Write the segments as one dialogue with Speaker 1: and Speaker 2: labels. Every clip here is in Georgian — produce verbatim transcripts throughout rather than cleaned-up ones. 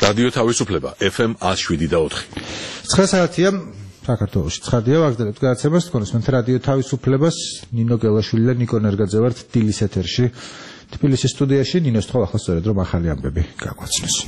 Speaker 1: რადიო თავისუფლება F M one oh seven და four.
Speaker 2: ცხრა საათია საქართველოში. ცხადია ვაგრძელებთ გადაცემას თქვენს მე რადიო თავისუფლებას ნინო გელაშვილი და ნიკო ნერგაძე ვართ თბილისის ეთერში. თბილისის სტუდიაში ნინოს თქო ახლა სწორედ რომ ახალი ამბები გაგვაცნოს.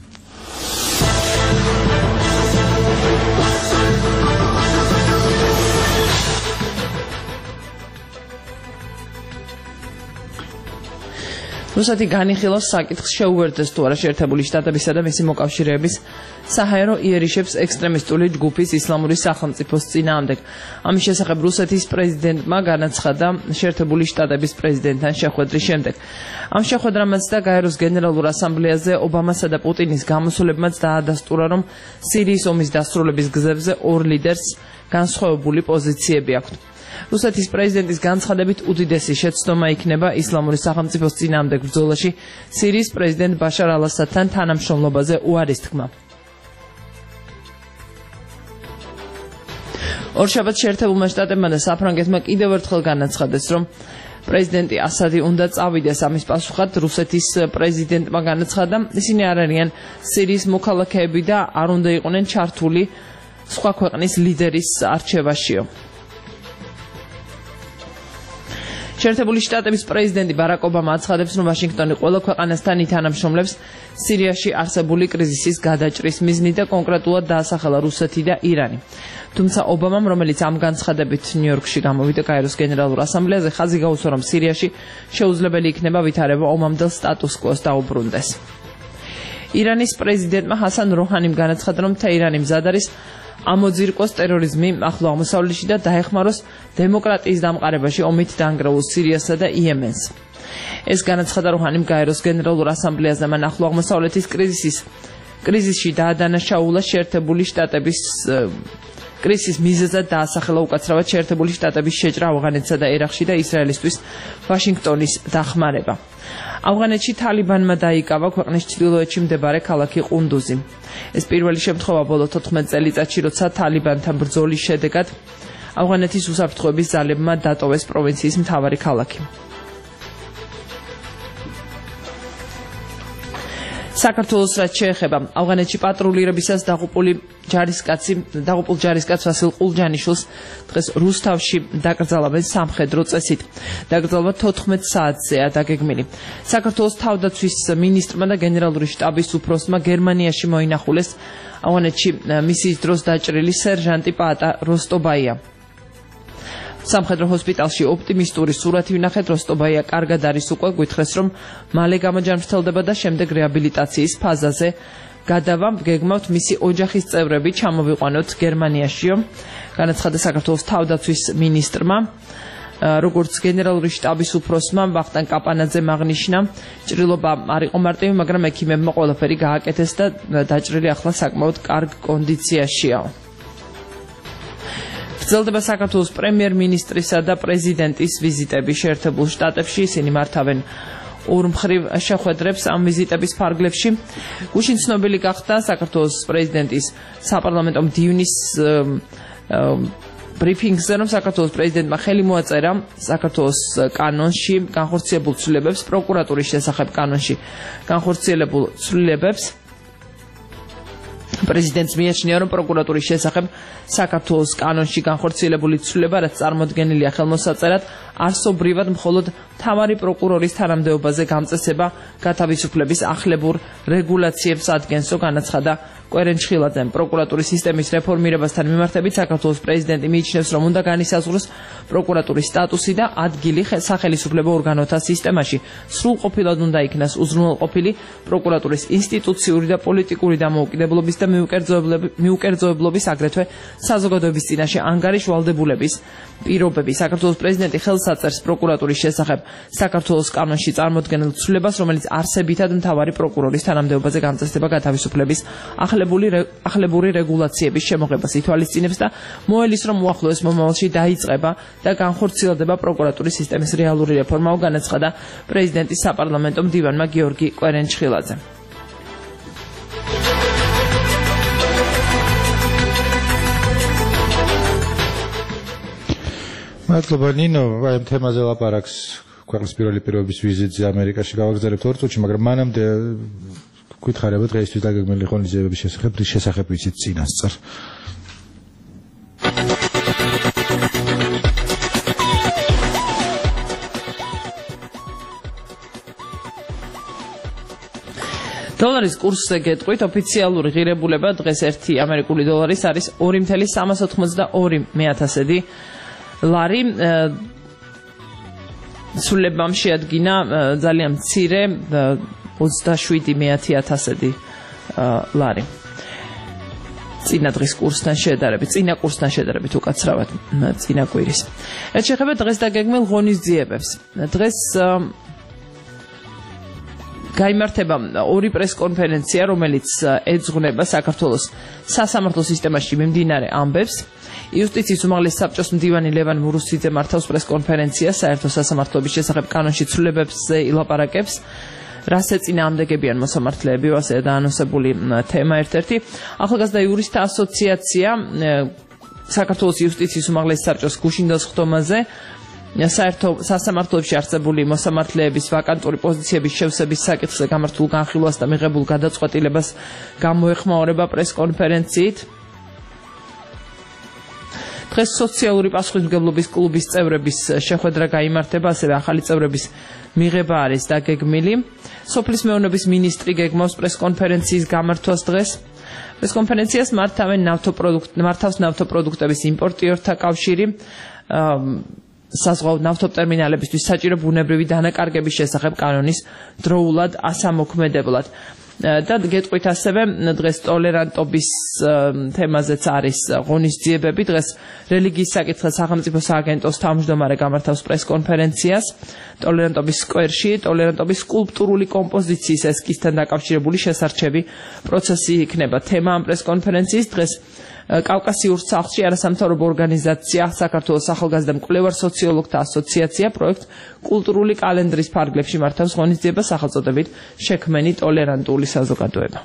Speaker 3: რუსეთი განიხილავს საკითხს შეუერთდეს თუ არა შეერთებული შტატებისა და მისი მოკავშირეების საჰაერო იერიშებს ექსტრემისტული ჯგუფის ისლამური სახელმწიფოს წინააღმდეგ. ამის შესახებ რუსეთის პრეზიდენტმა განაცხადა შეერთებული შტატების პრეზიდენტთან შეხვედრის შემდეგ. ამ შეხვედრამაც და გაეროს გენერალურ ასამბლეაზე ობამასა და პუტინის გამოსვლებმაც დაადასტურა, რომ სირიის ომის დასრულების გზებზე ორ ლიდერს განსხვავებული პოზიციები აქვთ. რუსეთის პრეზიდენტის განცხადებით უდიდესი შეცდომა იქნება ისლამური სახელმწიფოს წინააღმდეგ ბრძოლაში სირიის პრეზიდენტ ბაშარ ალ-ასადთან თანამშრომლობაზე უარის თქმა. ორშაბათს შეერთებულმა შტატებმა და საფრანგეთმა კიდევ ერთხელ განაცხადეს, რომ პრეზიდენტი ასადი უნდა წავიდეს. ამის პასუხად რუსეთის პრეზიდენტმა განაცხადა, ისინი არ არიან სირიის მოქალაქეები და არ უნდა იყვნენ ჩართული სხვა ქვეყნის ლიდერის არჩევაშიო. შეერთებული შტატების პრეზიდენტი ბარაკ ობამა აცხადებს, რომ ვაშინგტონი ყველა ქვეყანასთან ითანამშრომლებს სირიაში არსებული კრიზისის გადაჭრის მიზნით და კონკრეტულად დაასახელა რუსეთი და ირანი. თუმცა ობამამ, რომელიც ამ განცხადებით ნიუ-იორკში გამოვიდა გაეროს გენერალურ ასამბლეაზე, ხაზი გაუსვა, რომ სირიაში შეუძლებელი იქნება ვითარება ომამდელ სტატუს-კვოს დაუბრუნდეს. ირანის პრეზიდენტმა ჰასან როჰანიმ განაცხადა, რომ თეირანი მზად არის ამოძირკოს ტერორიზმი ახლო აღმოსავლეთში და დაეხმაროს დემოკრატიის დამყარებაში ომით დანგრეულ სირიასა და იემენს. ეს განაცხადა როჰანიმ გაეროს გენერალურ ასამბლეაზე. მან ახლო აღმოსავლეთის კრიზისის კრიზისში დაადანაშაულა შეერთებული შტატების კრიზისის მიზეზად დაასახელა უკაცრავად შეერთებული შტატების შეჭრა ავღანეთსა და ერაყში და ისრაელისთვის ვაშინგტონის დახმარება. ავღანეთში თალიბანმა დაიკავა ქვეყნის ჩრდილოეთში მდებარე ქალაქი ყუნდუზი. ეს პირველი შემთხვევა ბოლო თოთხმეტ წელიწადში, როცა თალიბანთან ბრძოლის შედეგად ავღანეთის უსაფრთხოების ძალებმა დატოვეს პროვინციის მთავარი ქალაქი. საქართველოს რაც შეეხება ავღანეთში პატრულირებისას დაღუპული ჯარისკაცი დაღუპულ ჯარისკაც ვასილ ყულჯანიშვილს დღეს რუსთავში დაკრძალავენ სამხედრო წესით. დაკრძალვა თოთხმეტ საათზეა დაგეგმილი. საქართველოს თავდაცვის მინისტრმა და გენერალური შტაბის უფროსმა გერმანიაში მოინახულეს ავღანეთში მისიის დროს დაჭრილი სერჟანტი პაატა როსტობაია. სამხედრო ჰოსპიტალში ოპტიმისტური სურათი ვნახეთ. როსტობაია კარგად არის უკვე, გვითხრეს, რომ მალე გამოჯანმრთელდება და შემდეგ რეაბილიტაციის ფაზაზე გადავა. გეგმავთ მისი ოჯახის წევრები ჩამოვიყვანოთ გერმანიაშიო. განაცხადა საქართველოს თავდაცვის მინისტრმა. როგორც გენერალური შტაბის უფროსმა ვახტანგ კაპანაძემ აღნიშნა, ჭრილობა არ იყო მარტივი, მაგრამ ექიმებმა ყველაფერი გააკეთეს და დაჭრილი ახლა საკმაოდ კარგ კონდიციაშია. გრძელდება საქართველოს პრემიერ-მინისტრისა და პრეზიდენტის ვიზიტები შეერთებულ შტატებში. ისინი მართავენ ორმხრივ შეხვედრებს ამ ვიზიტების ფარგლებში. გუშინ ცნობილი გახდა საქართველოს პრეზიდენტის საპარლამენტო მდივნის ბრიფინგზე, რომ საქართველოს პრეზიდენტმა ხელი მოაწერა საქართველოს კანონში განხორციელებულ ცვლილებებს, პროკურატურის შესახებ კანონში განხორციელებულ ცვლილებებს. პრეზიდენტს მიაჩნია, რომ პროკურატურის შესახებ საქართველოს კანონში განხორციელებული ცვლილება, რაც წარმოდგენილია ხელმოსაწერად, არსობრივად მხოლოდ მთავარი პროკურორის თანამდებობაზე გამწესება გათავისუფლების ახლებურ რეგულაციებს ადგენსო, განაცხადა კვერენჩხილაძემ. პროკურატურის სისტემის რეფორმირებასთან მიმართებით საქართველოს პრეზიდენტი მიიჩნევს, რომ უნდა განისაზღვროს პროკურატურის სტატუსი და ადგილი სახელისუფლებო ორგანოთა სისტემაში. სრულყოფილად უნდა იქნას უზრუნველყოფილი პროკურატურის ინსტიტუციური და პოლიტიკური დამოუკიდებლობის და მიუკერძოებლობის, აგრეთვე საზოგადოების წინაშე ანგარიშ ვალდებულების პირობები. საქართველოს პრეზიდენტი ხელს აწერს პროკურატურის შესახებ საქართველოს კანონში წარმოდგენილ ცვლილებას, რომელიც არსებითად მთავარი პროკურორის თანამდებობაზე გამწესდება გათავისუფლების ახლებური რეგულაციების შემოღებას ითვალისწინებს და მოელის, რომ უახლოეს მომავალში დაიწყება და განხორციელდება პროკურატურის სისტემის რეალური რეფორმა, განაცხადა პრეზიდენტის საპარლამენტო მდივანმა გიორგი კვერენჩხილაძე.
Speaker 2: მადლობა ნინო, აი ამ თემაზე ლაპარაკს ქვეყნის პირველი პირობის ვიზიტზე ამერიკაში გავაგზავნებთ ორ წუთში, მაგრამ მანამდე გვითხარება დღეისთვის დაგეგმილი ღონისძიებების შესახებ, რის შესახებ ვიცით წინასწარ.
Speaker 3: დოლარის კურსზე გეტყვით, ოფიციალური ღირებულება დღეს ერთი ამერიკული დოლარის არის ორი წუთი სამას ოცდაოთხი მეათასედი ლარი. სულებამ შეადგინა ძალიან მცირე ოცდაშვიდი მეათასედი ლარი. წინა დღის კურსთან შედარებით, წინა კურსთან შედარებით უკაცრავად წინა კვირის. რაც შეეხება დღეს დაგეგმილ ღონისძიებებს. დღეს გაიმართება ორი პრესკონფერენცია, რომელიც ეძღვნება საქართველოს სასამართლო სისტემაში მიმდინარე ამბებს. იუსტიციის უმაღლესი საბჭოს მდივანი ლევან მურუსიძე მართავს პრესკონფერენციას საერთო სასამართლოების შესახებ კანონში ცვლილებებზე ილაპარაკებს. რას ეწინააღმდეგებიან მოსამართლეები, ასეა დაანონსებული თემა ერთ-ერთი. ახალგაზრდა იურისტთა ასოციაცია საქართველოს იუსტიციის უმაღლესი საბჭოს გუშინდელს ხდომაზე საერთო სასამართლოებში არსებული მოსამართლეების ვაკანტური პოზიციების შევსების საკითხზე გამართულ განხილვას და მიღებულ გადაწყვეტილებას გამოეხმაურება პრესკონფერენციით. დღეს სოციალური პასუხისმგებლობის კლუბის წევრების შეხვედრა გაიმართება, ასევე ახალი წევრების მიღება არის დაგეგმილი. სოფლის მეურნეობის მინისტრი გეგმავს პრესკონფერენციის გამართვას დღეს. პრესკონფერენციას მართავენ მართავს ნავთობპროდუქტების იმპორტიორთა კავშირი. საზღვაო ნავთობტერმინალებისთვის საჭირო ბუნებრივი დანაკარგების შესახებ კანონის დროულად ასამოქმედებლად. და გეტყვით ასევე დღეს ტოლერანტობის თემაზეც არის ღონისძიებები. დღეს რელიგიის საკითხზე სახელმწიფო სააგენტოს თავმჯდომარე გამართავს პრესკონფერენციას ტოლერანტობის სკვერში. ტოლერანტობის სკულპტურული კომპოზიციის ესკიზთან დაკავშირებული შესარჩევი პროცესი იქნება თემა ამ პრესკონფერენციის. დღეს კავკასიურ სახლში არასამთავრობო ორგანიზაცია საქართველოს ახალგაზრდა მკვლევარ სოციოლოგთა ასოციაცია პროექტ კულტურული კალენდრის ფარგლებში მართავს ღონისძიებას სახელწოდებით შექმენი ტოლერანტული საზოგადოება.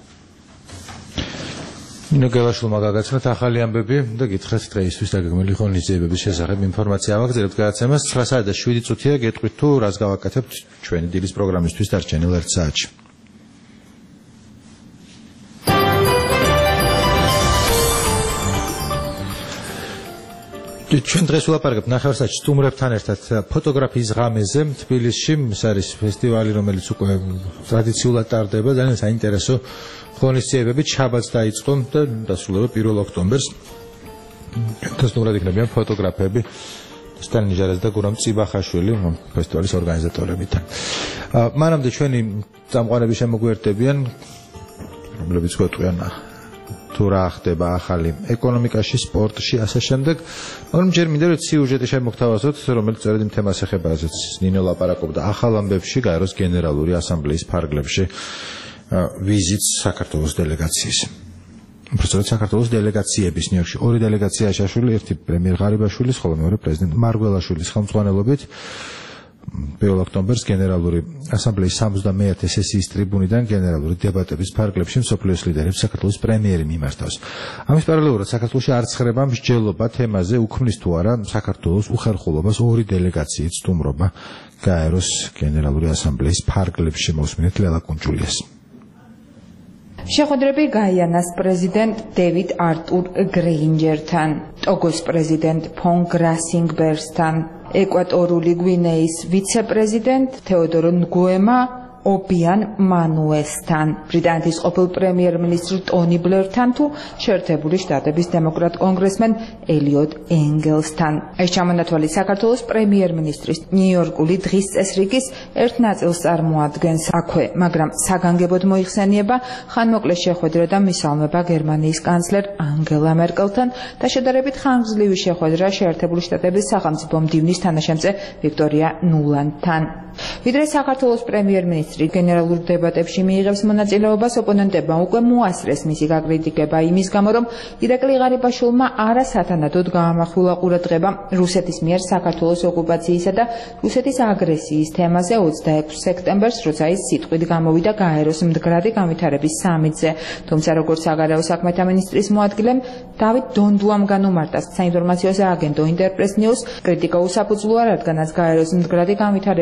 Speaker 2: ნინო გელაშვილმა გაგაცნოთ ახალი ამბები და გითხრათ დღეისთვის დაგეგმილი ღონისძიებების შესახებ ინფორმაცია ავაგზავნებთ გადაცემას ცხრა საათი და შვიდი წუთია. გეტყვით თუ რას გავაკეთებთ ჩვენი დილის პროგრამისთვის დარჩენილ ერთ საათში. ჩვენ დღეს ვლაპარაკებთ ნახევარსაათში სტუმრებთან ერთად ფოტოგრაფიის ღამეზე თბილისში. ეს არის ფესტივალი, რომელიც უკვე ტრადიციულად ტარდება. ძალიან საინტერესო ღონისძიებები შაბათს დაიწყო და დასრულდება პირველ ოქტომბერს. სტუმრად იქნებიან ფოტოგრაფები სტალინი ჟარაძე და გურამ წიბახაშვილი ფესტივალის ორგანიზატორებთან. მანამდე ჩვენი წამყვანები შემოგვიერთდებიან, რომლებიც გვეტყვიან თუ რა ხდება ახალი ეკონომიკაში, სპორტში, ასე შემდეგ. მაგრამ ჯერ მინდა რომ სიუჟეტი შემოგთავაზოთ, რომელიც სწორედ იმ თემას ეხება, რასაც ნინო ლაპარაკობდა ახალ ამბებში, გაეროს გენერალური ასამბლეის ფარგლებში ვიზიტს საქართველოს დელეგაციის. უბრალოდ საქართველოს დელეგაციების ნიუ-იორკში ორი დელეგაცია შეაშული, ერთი პრემიერ ღარიბაშვილის, ხოლო მეორე პრეზიდენტ მარგველაშვილის ხელმძღვანელობით. პირველ ოქტომბერს გენერალური ასამბლეის სამოცდამეათე სესიის ტრიბუნიდან გენერალური დებატების ფარგლებში მსოფლიოს ლიდერებს საქართველოს პრემიერი მიმართავს. ამის პარალელურად საქართველოში არ ცხრება მსჯელობა თემაზე, უქმნის თუ არა საქართველოს უხერხულობას ორი დელეგაციით სტუმრობა გაეროს გენერალური ასამბლეის ფარგლებში. მოსმინეთ ლელა კუნჯულიას.
Speaker 4: შეხვედრები გაიანას პრეზიდენტ დევიდ არტურ გრეინჯერთან, ტოგოს პრეზიდენტ ფონ გრასინგბერსთან, ეკვატორული გვინეის ვიცე-პრეზიდენტ თეოდორო ნგუემა ობიან მანუესთან, ბრიტანეთის ყოფილ პრემიერ-მინისტრ ტონი ბლერთან თუ შეერთებული შტატების დემოკრატ კონგრესმენ ელიოტ ენგელსთან. ეს ჩამონათვალი საქართველოს პრემიერ-მინისტრის ნიუ-იორკული დღის წესრიგის ერთ ნაწილს წარმოადგენს აქვე, მაგრამ საგანგებოდ მოიხსენიება ხანმოკლე შეხვედრა და მისალმება გერმანიის კანცლერ ანგელა მერკელთან და შედარებით ხანგრძლივი შეხვედრა შეერთებული შტატების სახელმწიფო მდივნის თანაშემწე ვიქტორია ნულანდთან. ვიდრე საქართველოს პრემიერ-მინისტრი გენერალურ დებატებში მიიღებს მონაწილეობას, ოპონენტებმა უკვე მოასწრეს მისი გაკრიტიკება იმის გამო, რომ ირაკლი ღარიბაშვილმა არასათანადოდ გაამახვილა ყურადღება რუსეთის მიერ საქართველოს ოკუპაციისა და რუსეთის აგრესიის თემაზე ოცდაექვსი სექტემბერს, როცა ის სიტყვით გამოვიდა გაეროს მდგრადი განვითარების სამიტზე. თუმცა როგორც საგარეო საქმეთა მინისტრის მოადგილემ დავით დონდუამ განუმარტა საინფორმაციო სააგენტო ინტერპრეს ნიუს, კრიტიკა უსაფუძვლოა, რადგანაც გაეროს მდგრადი განვითარების სამიტი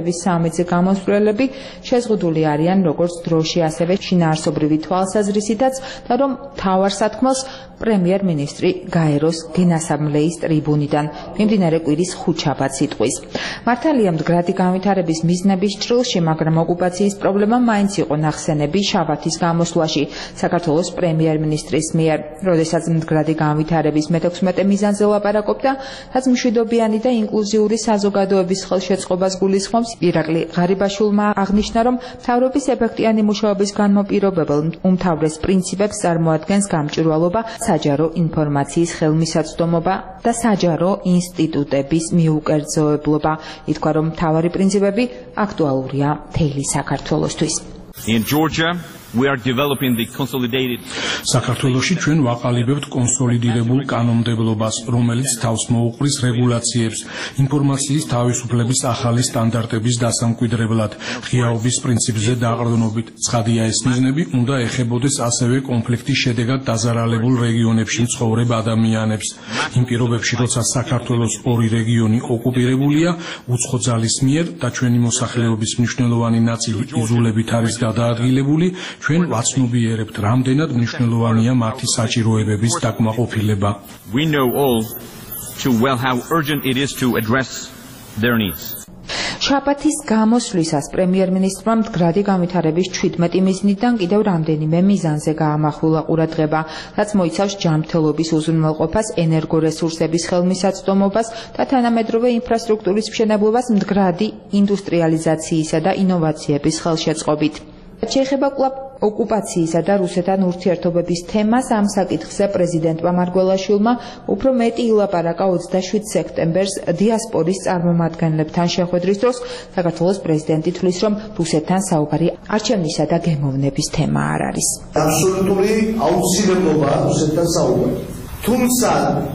Speaker 4: ოცდამეტზე გამოსვლელები შეზღუდული არიან როგორც დროში, ასევე შინაარსობრივი თვალსაზრისითაც და რომ მთავარ სათქმელს პრემიერ-მინისტრი გაეროს გენასამლეის ტრიბუნიდან მიმდინარე კვირის ხუთშაბათს იტყვის. მართალია მდგრადი განვითარების მიზნების ჭრილში, მაგრამ ოკუპაციის პრობლემა მაინც იყო ნახსენები შაბათის გამოსვლაში საქართველოს პრემიერ-მინისტრის მიერ, როდესაც მდგრადი განვითარების მეთექვსმეტე მიზანზე ლაპარაკობდა, რაც მშვიდობიანი და ინკლუზიური საზოგადოების ხელშეწყობას გულისხმობს. ირაკლი ღარიბაშვილმა აღნიშნა, რომ მთავრობის ეფექტიანი მუშაობის განმაპირობებელ უმთავრეს პრინციპებს წარმოადგენს გამჭვირვალობა, საჯარო ინფორმაციის ხელმისაწვდომობა და საჯარო ინსტიტუტების მიუკერძოებლობა. ითქვა, რომ მთავარი პრინციპები აქტუალურია მთელი საქართველოსთვის.
Speaker 5: In Georgia, we are developing the consolidated
Speaker 6: საქართველოში ჩვენ ვაყალიბებთ კონსოლიდირებულ კანონმდებლობას, რომელიც თავს მოუყრის რეგულაციებს, ინფორმაციის თავისუფლების ახალი სტანდარტების დასამკვიდრებლად, ღიაობის პრინციპზე დაყრდნობით. ცხადია, ეს მიზნები უნდა ეხებოდეს ასევე კონფლიქტის შედეგად დაზარალებულ რეგიონებში მცხოვრებ ადამიანებს. იმ პირობებში, როცა საქართველოს ორი რეგიონი ოკუპირებულია უცხო ძალის მიერ და ჩვენი მოსახლეობის მნიშვნელოვანი ნაწილი იზოლებით არის გადაადგილებული, ჩვენ ვაცნობიერებთ, რამდენად მნიშვნელოვანია მათი საჭიროებების დაკმაყოფილება.
Speaker 5: We know all too well how urgent it is to address their needs.
Speaker 4: შაბათის გამოსვლისას პრემიერ-მინისტრმა მდგრადი განვითარების ჩვიდმეტი მიზნიდან კიდევ რამდენიმე მიზანზე გაამახვილა ყურადღება, რაც მოიცავს ჯანმრთელობის უზრუნველყოფას, ენერგორესურსების ხელმისაწვდომობას და თანამედროვე ინფრასტრუქტურის მშენებლობას მდგრადი ინდუსტრიალიზაციისა და ინოვაციების ხელშეწყობით. შეეხება კვლავ ოკუპაციისა და რუსეთთან ურთიერთობების თემას, ამ საკითხზე პრეზიდენტმა მარგველაშვილმა უფრო მეტი ილაპარაკა ოცდაშვიდ სექტემბერს დიასპორის წარმომადგენლებთან შეხვედრის დროს. საქართველოს პრეზიდენტი თვლის, რომ რუსეთთან საუბარი არჩევნისა და გემოვნების თემა არ არის.
Speaker 7: აბსოლუტური აუცილებლობაა რუსეთთან საუბარი. თუმცა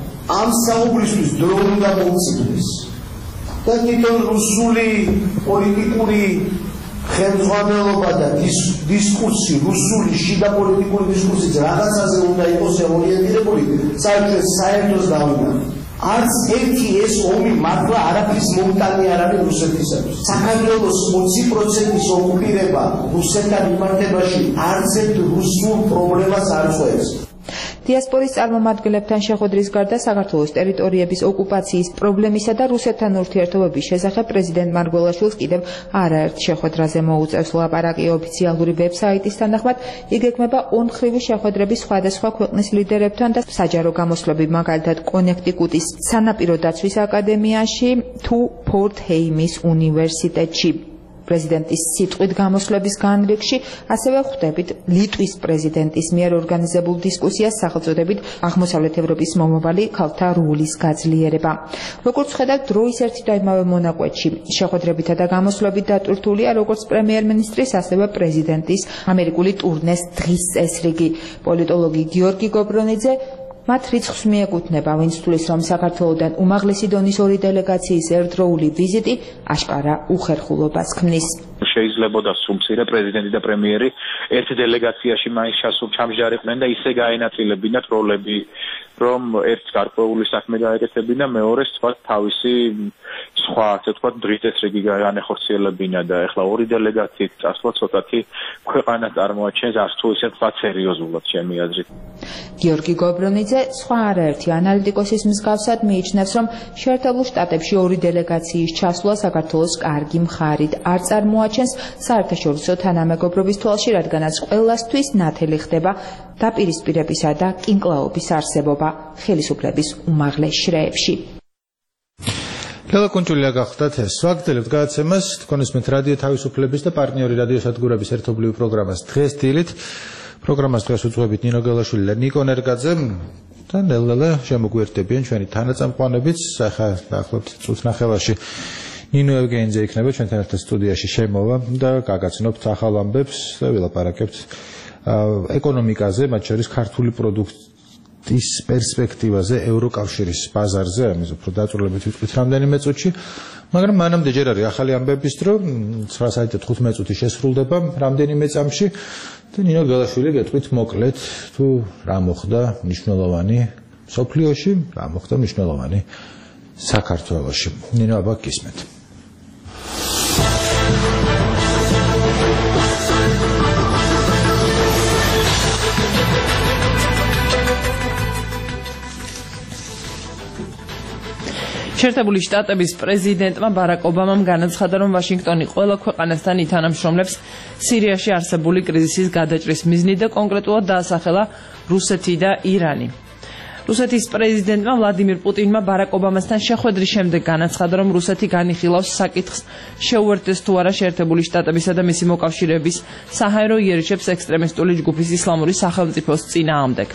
Speaker 7: ამ საუბრისთვის დრო უნდა მოუწიდეს და თვითონ რუსული პოლიტიკური ხელმძღვანელობა და დისკურსი, რუსული შიდა პოლიტიკური დისკურსიც რაღაცაზე უნდა იყოს ორიენტირებული, საერთოდ საერთოს გავინახოთ. არც ერთი ეს ომი მართლა არაფრის მომტანი არ არის რუსეთისათვის. საქართველოს ოცი პროცენტის ოკუპირება რუსეთთან მიმართებაში არც ერთ რუსულ პრობლემას არ წერს.
Speaker 4: დიასპორის წარმომადგენლებთან შეხვედრის გარდა საქართველოს ტერიტორიების ოკუპაციის პრობლემისა და რუსეთთან ურთიერთობების შესახებ პრეზიდენტ მარგველაშვილს კიდევ არაერთ შეხვედრაზე მოუწევს ლაპარაკი. ოფიციალური ვებსაიტის თანახმად იგეგმება ორმხრივი შეხვედრები სხვადასხვა ქვეყნის ლიდერებთან და საჯარო გამოსვლები, მაგალითად კონექტიკუტის სანაპირო დაცვის აკადემიაში თუ ფორთ-ჰეიმის უნივერსიტეტში. პრეზიდენტის სიტყვით გამოსვლების განრიგში ასევე ხვდებით ლიტვის პრეზიდენტის მიერ ორგანიზებულ დისკუსიას სახელწოდებით აღმოსავლეთ ევროპის მომავალი ქალთა როლის გაძლიერება. როგორც ხედავთ, დროის ერთი და იმავე მონაკვეთში შეხვედრებითა და გამოსვლებით დატვირთულია როგორც პრემიერ-მინისტრის, ასევე პრეზიდენტის ამერიკული ტურნეს დღის წესრიგი. პოლიტოლოგი გიორგი გობრონიძე მათ რიცხვს მიეკუთვნება, ვინც თვლის, რომ საქართველოდან უმაღლესი დონის ორი დელეგაციის ერთდროული ვიზიტი აშკარა უხერხულობას ქმნის.
Speaker 8: შეიძლებოდა სუმცირე პრეზიდენტი და პრემიერი ერთ დელეგაციაში მაინც ჩამჯარიყვნენ და ისე გაენაწილებინათ როლები, რომ ერთ გარკვეული საქმე გაეკეთებინა, მეორეს თქვა თავისი სხვა, ასე ვთქვათ, დღის წესრიგი განეხორციელებინა და ეხლა ორი დელეგაციით წასვლა ცოტათი ქვეყანას წარმოაჩენს, არც თუ ისე თქვა სერიოზულად ჩემი აზრით.
Speaker 4: გიორგი გობრონიძე სხვა არაერთი ანალიტიკოსის მსგავსად მიიჩნევს, რომ შეერთებულ შტატებში ორი დელეგაციის ჩასვლა საქართველოს კარგი მხარით არ წარმოაჩენს საერთაშორისო თანამეგობრობის თვალში, რადგანაც ყველასთვის ნათელი ხდება დაპირისპირებისა და კინკლაობის არსებობა ხელისუფლების უმაღლეს შრეებში.
Speaker 2: ლელა კუნჭულია გახდათ ეს. ვაგრძელებთ გადაცემას, თქვენისმენთ რადიო თავისუფლების და პარტნიორი რადიოსადგურების ერთობლივი პროგრამას დღეს დილით. პროგრამას დღეს უძღვებით ნინო გელაშვილი და ნიკო ნერგაძე და ნელ-ნელა შემოგვიერთდებიან ჩვენი თანაწამყვანებიც. ახლა დაახლოებით წუთს ნახევარში ნინო ევგენიძე იქნება ჩვენთან ერთად სტუდიაში შემოვა და გაგაცნობთ ახალ ამბებს და ვილაპარაკებთ ეკონომიკაზე, მათ შორის ქართული პროდუქტის პერსპექტივაზე ევროკავშირის ბაზარზე, ამის უფრო დაწვრილებით ვიტყვით რამდენიმე წუთში, მაგრამ მანამდე ჯერ არის ახალი ამბების დრო, ცხრა საათი და თხუთმეტ წუთი შესრულდება რამდენიმე წამში და ნინო გელაშვილი გეტყვით მოკლედ თუ რა მოხდა მნიშვნელოვანი სოფლიოში, რა მოხდა მნიშვნელოვანი საქართველოში. ნინო აბა გისმენთ.
Speaker 3: შეერთებული შტატების პრეზიდენტმა ბარაკ ობამამ განაცხადა, რომ ვაშინგტონი ყველა ქვეყანასთან ითანამშრომლებს სირიაში არსებული კრიზისის გადაჭრის მიზნით და კონკრეტულად დაასახელა რუსეთი და ირანი. რუსეთის პრეზიდენტმა ვლადიმირ პუტინმა ბარაკ ობამასთან შეხვედრის შემდეგ განაცხადა, რომ რუსეთი განიხილავს საკითხს შეუერთდეს თუ არა შეერთებული შტატებისა და მისი მოკავშირეების საჰაერო იერიშებს ექსტრემისტული ჯგუფის ისლამური სახელმწიფოს წინააღმდეგ.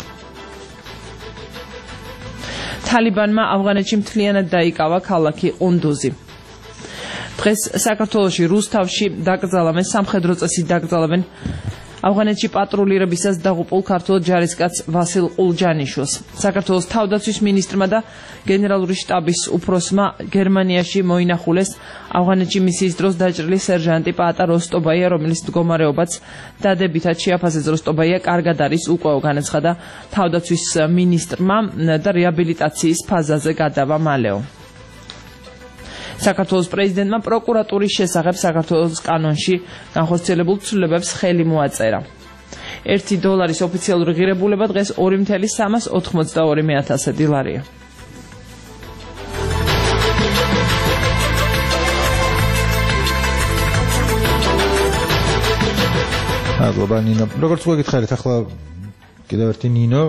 Speaker 3: თალიბანმა ავღანეთში მთლიანად დაიკავა ქალაქი ყუნდუზი. დღეს საქართველოში რუსთავში დაკრძალავენ სამხედრო წესით დაკრძალავენ ავღანეთში პატრულირებისას დაღუპულ ქართულ ჯარისკაც ვასილ ყულჯანიშვილს. საქართველოს თავდაცვის მინისტრმა და გენერალური შტაბის უფროსმა გერმანიაში მოინახულეს ავღანეთში მისიის დროს დაჭრილი სერჟანტი პაატა როსტობაია, რომელიც მდგომარეობაც დადებითად შეაფასეს. როსტობაია კარგად არის, უკვე განაცხადა თავდაცვის მინისტრმა და რეაბილიტაციის ფაზაზე გადავა მალეო. საქართველოს პრეზიდენტმა პროკურატურის შესახებ საქართველოს კანონში განხორციელებულ ცვლილებებს ხელი მოაწერა. ერთი დოლარის ოფიციალური ღირებულება დღეს ორი მილიონი სამას ოთხმოცდაორი ათასი ლარია.
Speaker 2: მადლობა ნინო. როგორც გითხარით, ახლა კიდევ ერთი ნინო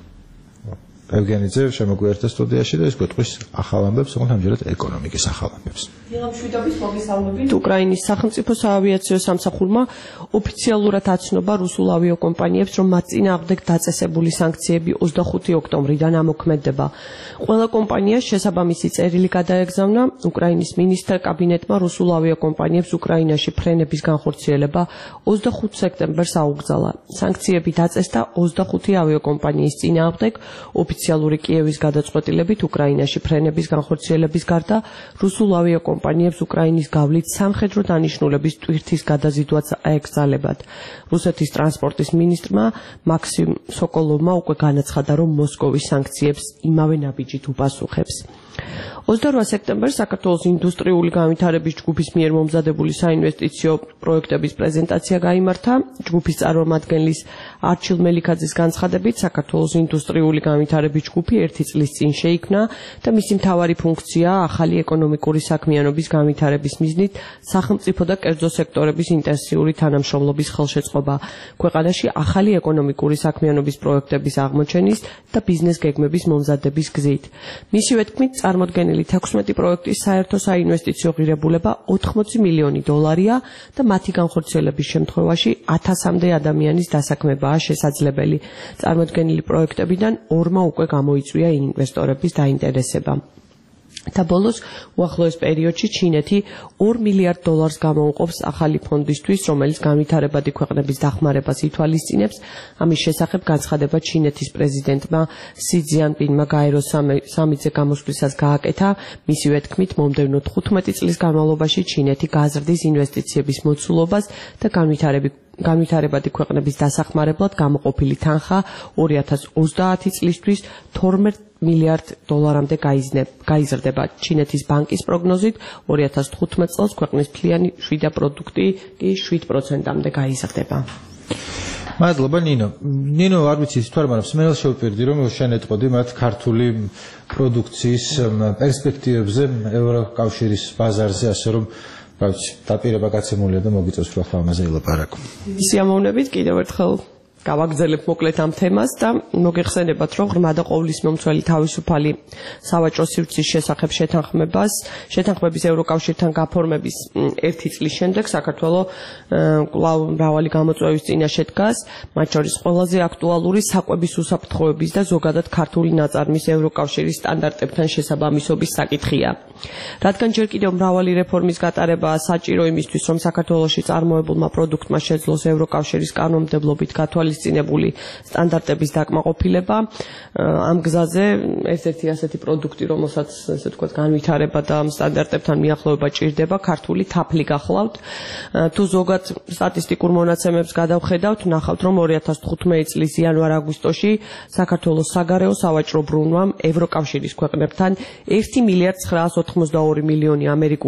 Speaker 2: ევგენიძე შემოგვიერთდა სტუდიაში და ის გვეტყვის ახალ ამბებს, თუმცა ამჯერად ეკონომიკის ახალ ამბებს.
Speaker 9: დილამშვიდობის მოგესალმებით. უკრაინის სახელმწიფო საავიაციო სამსახურმა ოფიციალურად აცნობა რუსულ ავიაკომპანიებს, რომ მათ წინააღმდეგ დაწესებული სანქციები ოცდახუთი ოქტომბრიდან ამოქმედება. ყველა კომპანიას შესაბამისი წერილი გადაეგზავნა. უკრაინის მინისტრთა კაბინეტმა რუსულ ავიაკომპანიებს უკრაინაში ფრენების განხორციელება ოცდახუთ სექტემბერს აუგზავნა. სანქციები დაწესდა ოცდახუთი ავიაკომპანიის წინააღმდეგ. ოფიციალური კიევის გადაწყვეტილებით უკრაინაში ფრენების განხორციელების გარდა რუსულ ავიაკომპანიებს უკრაინის გავლით სამხედრო დანიშნულების ტვირთის გადაზიდვაც აეკრძალებათ. რუსეთის ტრანსპორტის მინისტრმა მაქსიმ სოკოლოვმა უკვე განაცხადა, რომ მოსკოვის სანქციებს იმავე ნაბიჯით უპასუხებს. ოცდაოთხ სექტემბერს საქართველოს ინდუსტრიული განვითარების ჯგუფის მიერ მომზადებული საინვესტიციო პროექტების პრეზენტაცია გაიმართა. ჯგუფის წარმომადგენლის არჩილ მელიქაძის განცხადებით, საქართველოს ინდუსტრიული განვითარების ჯგუფი ერთი წლის წინ შეიქმნა და მისი მთავარი ფუნქცია ახალი ეკონომიკური საქმიანობის განვითარების მიზნით სახელმწიფო და კერძო სექტორების ინტენსიური თანამშრომლობის ხელშეწყობა ქვეყანაში ახალი ეკონომიკური საქმიანობის პროექტების აღმოჩენის და ბიზნეს გეგმების მომზადების გზით. მისივე თქმით, წარმოდგენილი თექვსმეტი პროექტის საერთო საინვესტიციო ღირებულება ოთხმოცი მილიონი დოლარია და მათი განხორციელების შემთხვევაში ათასამდე ადამიანის დასაქმებაა შესაძლებელი. წარმოდგენილი პროექტებიდან ორმა უკვე გამოიწვია ინვესტორების დაინტერესება. და ბოლოს უახლოეს პერიოდში ჩინეთი ორ მილიარდ დოლარს გამოუყოფს ახალი ფონდისთვის, რომელიც განვითარებადი ქვეყნების დახმარებას ითვალისწინებს. ამის შესახებ განცხადება ჩინეთის პრეზიდენტმა სი ძიანპინმა გაეროს სამიტზე გამოსვლისას გააკეთა. მისივე თქმით, მომდევნო თხუთმეტი წლის განმავლობაში ჩინეთი გაზრდის ინვესტიციების მოცულობას და განვითარებადი ქვეყნების დასახმარებლად გამოყოფილი თანხა ორი ათას ოცდაათი წლისთვის თორმეტ მილიარდ დოლარამდე გაიზრდება. ჩინეთის ბანკის პროგნოზით ორი ათას თხუთმეტ წელს ქვეყნის მთლიანი შვიდა პროდუქტი კი შვიდ პროცენტამდე გაიზრდება.
Speaker 2: მადლობა ნინო. ნინო, არ ვიცი თუ არ მაგრამ მე შევპირდი, რომ შენ ეტყოდი მათ ქართული პროდუქციის პერსპექტივებზე ევროკავშირის ბაზარზე, ასე რომ რაც დაპირება გაცემულია და მოგიწევს რა ამაზე ელაპარაკო.
Speaker 9: სიამოვნებით კიდევ ერთხელ გავაგზავნებ მოკლედ ამ თემას და მოგეხსენებათ, რომ ღრმა და ყოვლისმომცველი თავისუფალი სავაჭრო სივრცის შესახებ შეთანხმებას, შეთანხმების ევროკავშირთან გაფორმების ერთი წლის შემდეგ საქართველო კვლავ მრავალი გამოწვევის წინაშე დგას, მათ შორის ყველაზე აქტუალური საკვების უსაფრთხოების და ზოგადად ქართული ნაწარმის ევროკავშირის სტანდარტებთან შესაბამისობის საკითხია. რადგან ჯერ კიდევ მრავალი რეფორმის გატარებაა საჭირო იმისთვის, რომ საქართველოში წარმოებულმა პროდუქტმა შეძლოს ევროკავშირის კანონმდებლობით გათვალისწინებული სტანდარტების დაკმაყოფილება. ამ გზაზე ერთ-ერთი ასეთი პროდუქტი, რომელსაც ესე ვთქვათ, განვითარება და სტანდარტებთან მიახლოება ჭირდება, ქართული თაფლი გახლავთ. თუ ზოგად სტატისტიკურ მონაცემებს გადავხედავთ, ნახავთ, რომ ორი ათას თხუთმეტი წლის იანვარ-აგვისტოში საქართველოს საგარეო სავაჭრო ბრუნვამ ევროკავშირის ქვეყნებთან ერთი მილიარდ ცხრაას ოთხმოცდაორი მილიონი ამერიკული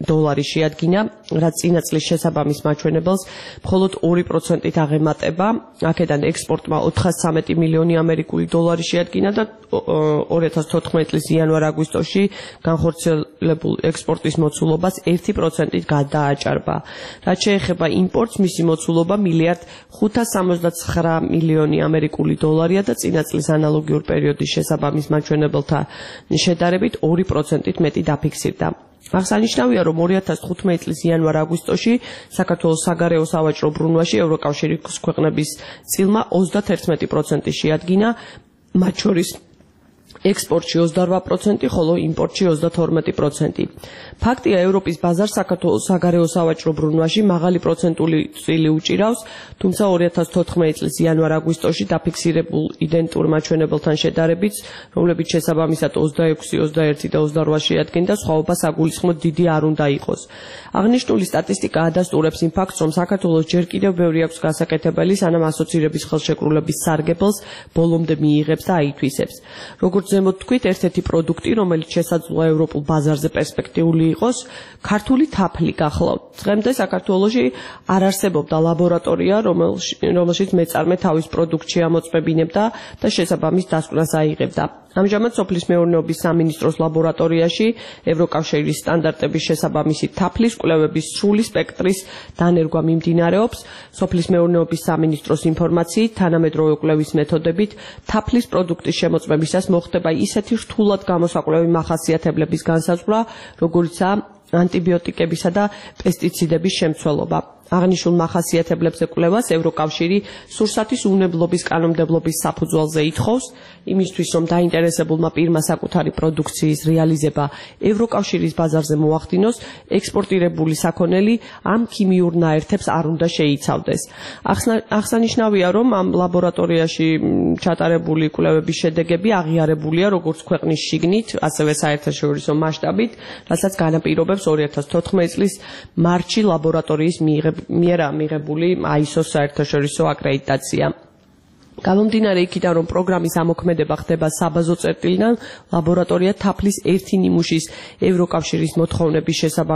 Speaker 9: დოლარი შეადგინა, რაც წინა წლის შესაბამის მაჩვენებელს მხოლოდ ორი პროცენტით აღემატება. აქედან ექსპორტმა ოთხასცამეტი მილიონი ამერიკული დოლარი შეადგინა და ორი ათას თოთხმეტი წლის იანვარ-აგვისტოში განხორციელებულ ექსპორტის მოცულობას ერთი პროცენტით გადააჭარბა. რაც შეეხება იმპორტს, მისი მოცულობა მილიარდ ხუთას სამოცდაცხრა მილიონი ამერიკული დოლარია და წინა წლის ანალოგიურ პერიოდის შესაბამის მაჩვენებელთან შედარებით ორი პროცენტით მეტი დაფიქსირდა. აღსანიშნავია, რომ ორი ათას თხუთმეტი წლის იანვარ-აგვისტოში საქართველოს საგარეო სავაჭრო ბრუნვაში ევროკავშირის ქვეყნების წილმა ოცდაათერთმეტი პროცენტი შეადგინა, მათ შორის ექსპორტში ოცდაორვა პროცენტი, ხოლო იმპორტში ოცდათორმეტი პროცენტი. ფაქტია, ევროპის ბაზარს საქართველოს საგარეო სავაჭრო ბრუნვაში მაღალი პროცენტული წილი უჭირავს, თუმცა ორი ათას თოთხმეტი წლის იანვარ-აგვისტოში დაფიქსირებულ იდენტურ მაჩვენებელთან შედარებით, რომლებიც შესაბამისად ოცდაექვსი, ოცდაერთი და ოცდაორვა შეადგენდა, სხვაობა საგულისხმოდ დიდი არ უნდა იყოს. აღნიშნული სტატისტიკა ადასტურებს იმ ფაქტს, რომ საქართველოს ჯერ კიდევ ბევრი აქვს გასაკეთებელი, სანამ ასოცირების ხელშეკრულების სარგებელს ბოლომდე მიიღებს და აითვისებს. როგორც ზემოთ თქვით, ერთ-ერთი პროდუქტი, რომელიც შესაძლოა ევროპულ ბაზარზე პერსპექტიული იყოს, ქართული თაფლი გახლავთ. დღემდე საქართველოში არ არსებობდა ლაბორატორია, რომელშიც მეწარმე თავის პროდუქტს შეამოწმებინებდა და შესაბამის დასკვნას აიღებდა. ამჟამად სოფლის მეურნეობის სამინისტროს ლაბორატორიაში ევროკავშირის სტანდარტების შესაბამისი თაფლის კვლევების სრული სპექტრის დანერგვა მიმდინარეობს. სოფლის მეურნეობის სამინისტროს ინფორმაციით, თანამედროვე კვლევის მეთოდებით თაფლის პროდუქტის შემოწმებისას მოხდება ისეთი რთულად გამოსაკვლევი მახასიათებლების განსაზღვრა, როგორიცაა ანტიბიოტიკებისა და პესტიციდების შემცველობა. აღნიშნულ მახასიათებლებზე კვლევას ევროკავშირი სურსათის უნებლობის კანონმდებლობის საფუძველზე ითხოვს, იმისთვის, რომ დაინტერესებულმა პირმა საკუთარი პროდუქციის რეალიზება ევროკავშირის ბაზარზე მოახდინოს, ექსპორტირებული საქონელი ამ ქიმიურ ნაერთებს არ უნდა შეიცავდეს. აღსანიშნავია, რომ ამ ლაბორატორიაში ჩატარებული კვლევების შედეგები აღიარებულია როგორც ქვეყნის შიგნით, ასევე საერთაშორისო მასშტაბით, რასაც განაპირობებს ორი ათას თოთხმეტი წლის მარტში ლაბორატორიის მიიღება მიერ ამიღებული აი ეს ო საერთაშორისო აკრედიტაცია. გამომდინარე იქიდან, რომ პროგრამის ამოქმედება ხდება საბაზო წერტილიდან, ლაბორატორია თაფლის ერთი ნიმუშის ევროკავშირის მოთხოვნების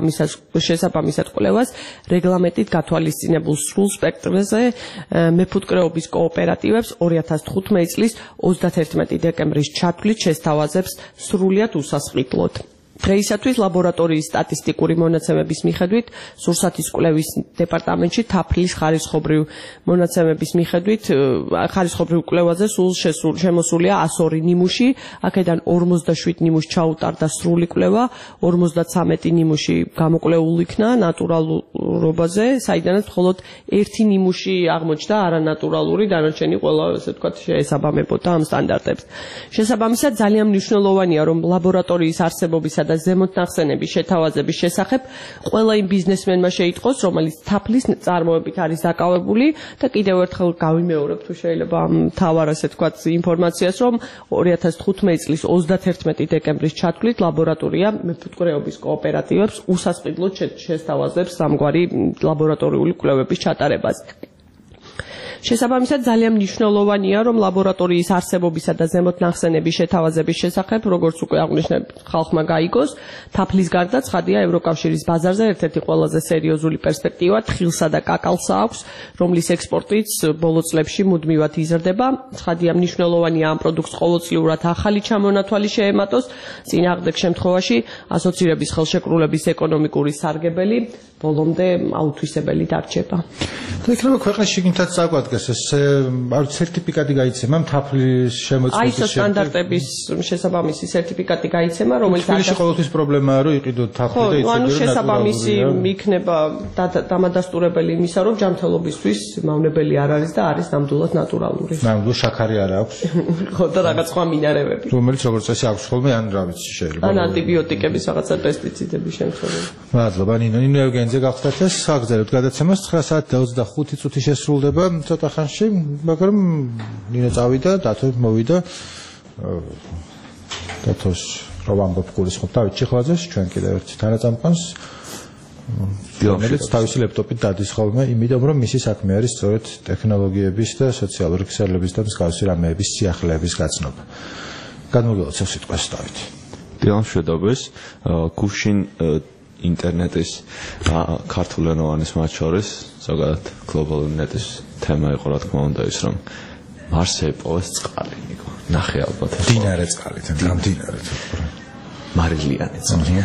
Speaker 9: შესაბამისად კვლევას რეგლამენტით გათვალისწინებულ სრულ სპექტრზე მეფუტკრეობის კოოპერატივებს ორი ათას თხუთმეტი წლის ოცდათერთმეტი დეკემბრის ჩათვლით შესთავაზებს სრულიად უსასყიდლოდ. დღეისათვის ლაბორატორიის სტატისტიკური მონაცემების მიხედვით სურსათის კვლევის დეპარტამენტში თაფლის ხარისხობრივ მონაცემების მიხედვით ხარისხობრივ კვლევაზე სულ შემოსულია ას ორი ნიმუში, აქედან ორმოცდაშვიდ ნიმუშს ჩაუტარდა სრული კვლევა, ორმოცდაცამეტი ნიმუში გამოკვლეულ იქნა ნატურალურობაზე, საიდანაც მხოლოდ ერთი ნიმუში აღმოჩნდა არანატურალური, დანარჩენი ყველა ესე ვთქვათ შეესაბამებოდა ამ სტანდარტებს. შესაბამისად ძალიან მნიშვნელოვანია, რომ ლაბორატორიის არსებობისა და ზემოთნახსენების შეთავაზების შესახებ ყველა იმ ბიზნესმენმა შეიტყოს, რომელიც თაფლის წარმოებით არის დაკავებული და კიდევ ერთხელ გავიმეორებ თუ შეიძლება მთავარ ასე ვთქვათ ინფორმაციას, რომ ორი ათას თხუთმეტი წლის ოცდათერთმეტი დეკემბრის ჩათვლით ლაბორატორია მეფუტკრეობის კოოპერატივებს უსასყიდლოდ შესთავაზებს ამგვარი ლაბორატორიული კვლევების ჩატარებას. შესაბამისად ძალიან მნიშვნელოვანია, რომ ლაბორატორიის არსებობისა და ზემოთნახსენების შეთავაზების შესახებ, როგორც უკვე აღნიშნეთ, ხალხმა გაიგოს, თაფლის გარდა ცხადია ევროკავშირის ბაზარზე ერთ-ერთი ყველაზე სერიოზული პერსპექტივა თხილსა და კაკალსა აქვს, რომლის ექსპორტიც ბოლო წლებში მუდმივად იზრდება. ცხადია მნიშვნელოვანია ამ პროდუქტს ყოველწლიურად ახალი ჩამონათვალი შეემატოს, წინააღმდეგ შემთხვევაში ასოცირების ხელშეკრულების ეკონომიკური სარგებელი ბოლომდე აუთვისებელი დარჩება.
Speaker 2: და იქნება ქვეყნის შიგნითაც წაგვადგეს ეს არ სერტიფიკატი გაიცემა თაფლის შემოწმების
Speaker 9: აი ეს სტანდარტების შესაბამისი სერტიფიკატი გაიცემა, რომელიც
Speaker 2: თბილისში ყოველთვის პრობლემაა, რომ იყიდოთ თაფლი და იცოდეთ, რომ
Speaker 9: ანუ შესაბამისი იქნება დამადასტურებელი იმისა, რომ ჯანმრთელობისთვის მავნებელი არ არის და არის ნამდვილად ნატურალური.
Speaker 2: ნამდვილად შაქარი არ აქვს.
Speaker 9: ხო და რაღაც სხვა მინარევები.
Speaker 2: რომელიც როგორც წესი აქვს ხოლმე, ან რა ვიცი შეიძლება.
Speaker 9: ან ანტიბიოტიკების რაღაცა პესტიციდების შემცველობა.
Speaker 2: მადლობა ნინო, ნინო ევგენიძე გახსნათ ეს საგზელოთ გადაცემას ცხრა საათი და ოცდახუთი წუთი შესრულდება ცოტა ხანში, მაგრამ ნინო წავიდა, დათო მოვიდა. დათოს რო ვამბობ გულისხმობ დავით ჩიხლაძეს, ჩვენ კიდევ ერთი თანაწამყვანს, რომელიც თავისი ლეპტოპით დადის ხოლმე, იმიტომ რომ მისი საქმე არის სწორედ ტექნოლოგიების და სოციალური ქსელების და მსგავსი რამეების სიახლეების გაცნობა. გადმოგილოცავ სიტყვას დავით.
Speaker 10: დილამშვიდობეს, გუშინ ინტერნეტის ქართულენოვანის მათ შორის ზოგადად გლობალური ნეტის თემა იყო რა თქმა უნდა ის რომ მარსზე იპოვეს წყალი ნიკო ნახე ალბათ
Speaker 2: დინარე წყალი გამდინარე
Speaker 10: მარილიანი წყალი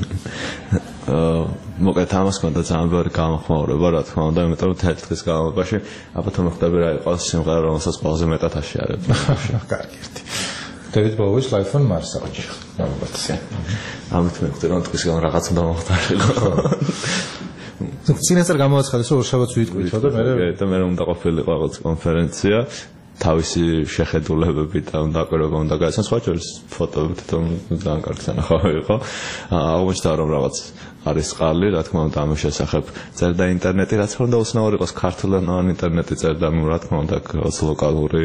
Speaker 10: მოკეთ ამას კონდა ძალიან ბევრი გამოხმაურება რა თქმა უნდა იმიტომ რომ თერთი დღის განმავლობაში ალბათ რომ ხდები რა იყოს სიმღერა რომელსაც ყველაზე მეტად აშიარებ
Speaker 2: კარგი ერთი David Bowie's Life on Mars აღჭი ალბათ
Speaker 10: ამით მე ვხვდი რომ თქვის გან რაღაც უნდა მოხდარიყო
Speaker 2: წინასწარ გამოაცხადეს რომ ორშაბათს ვიტყვით და მე
Speaker 10: და მე უნდა ყოფილიყო რაღაც კონფერენცია თავისი შეხედულებები და დაკვირვება უნდა გაეცნო სხვა შორის ფოტოებით და ძალიან კარგი სანახავი იყო აღმოჩნდა რომ რაღაც არის წყალი რა თქმა უნდა ამის შესახებ წერდა ინტერნეტი რაც უნდა უცნაური იყოს ქართულენოვანი ინტერნეტი წერდა ნუ რა თქმა უნდა რაღაც ლოკალური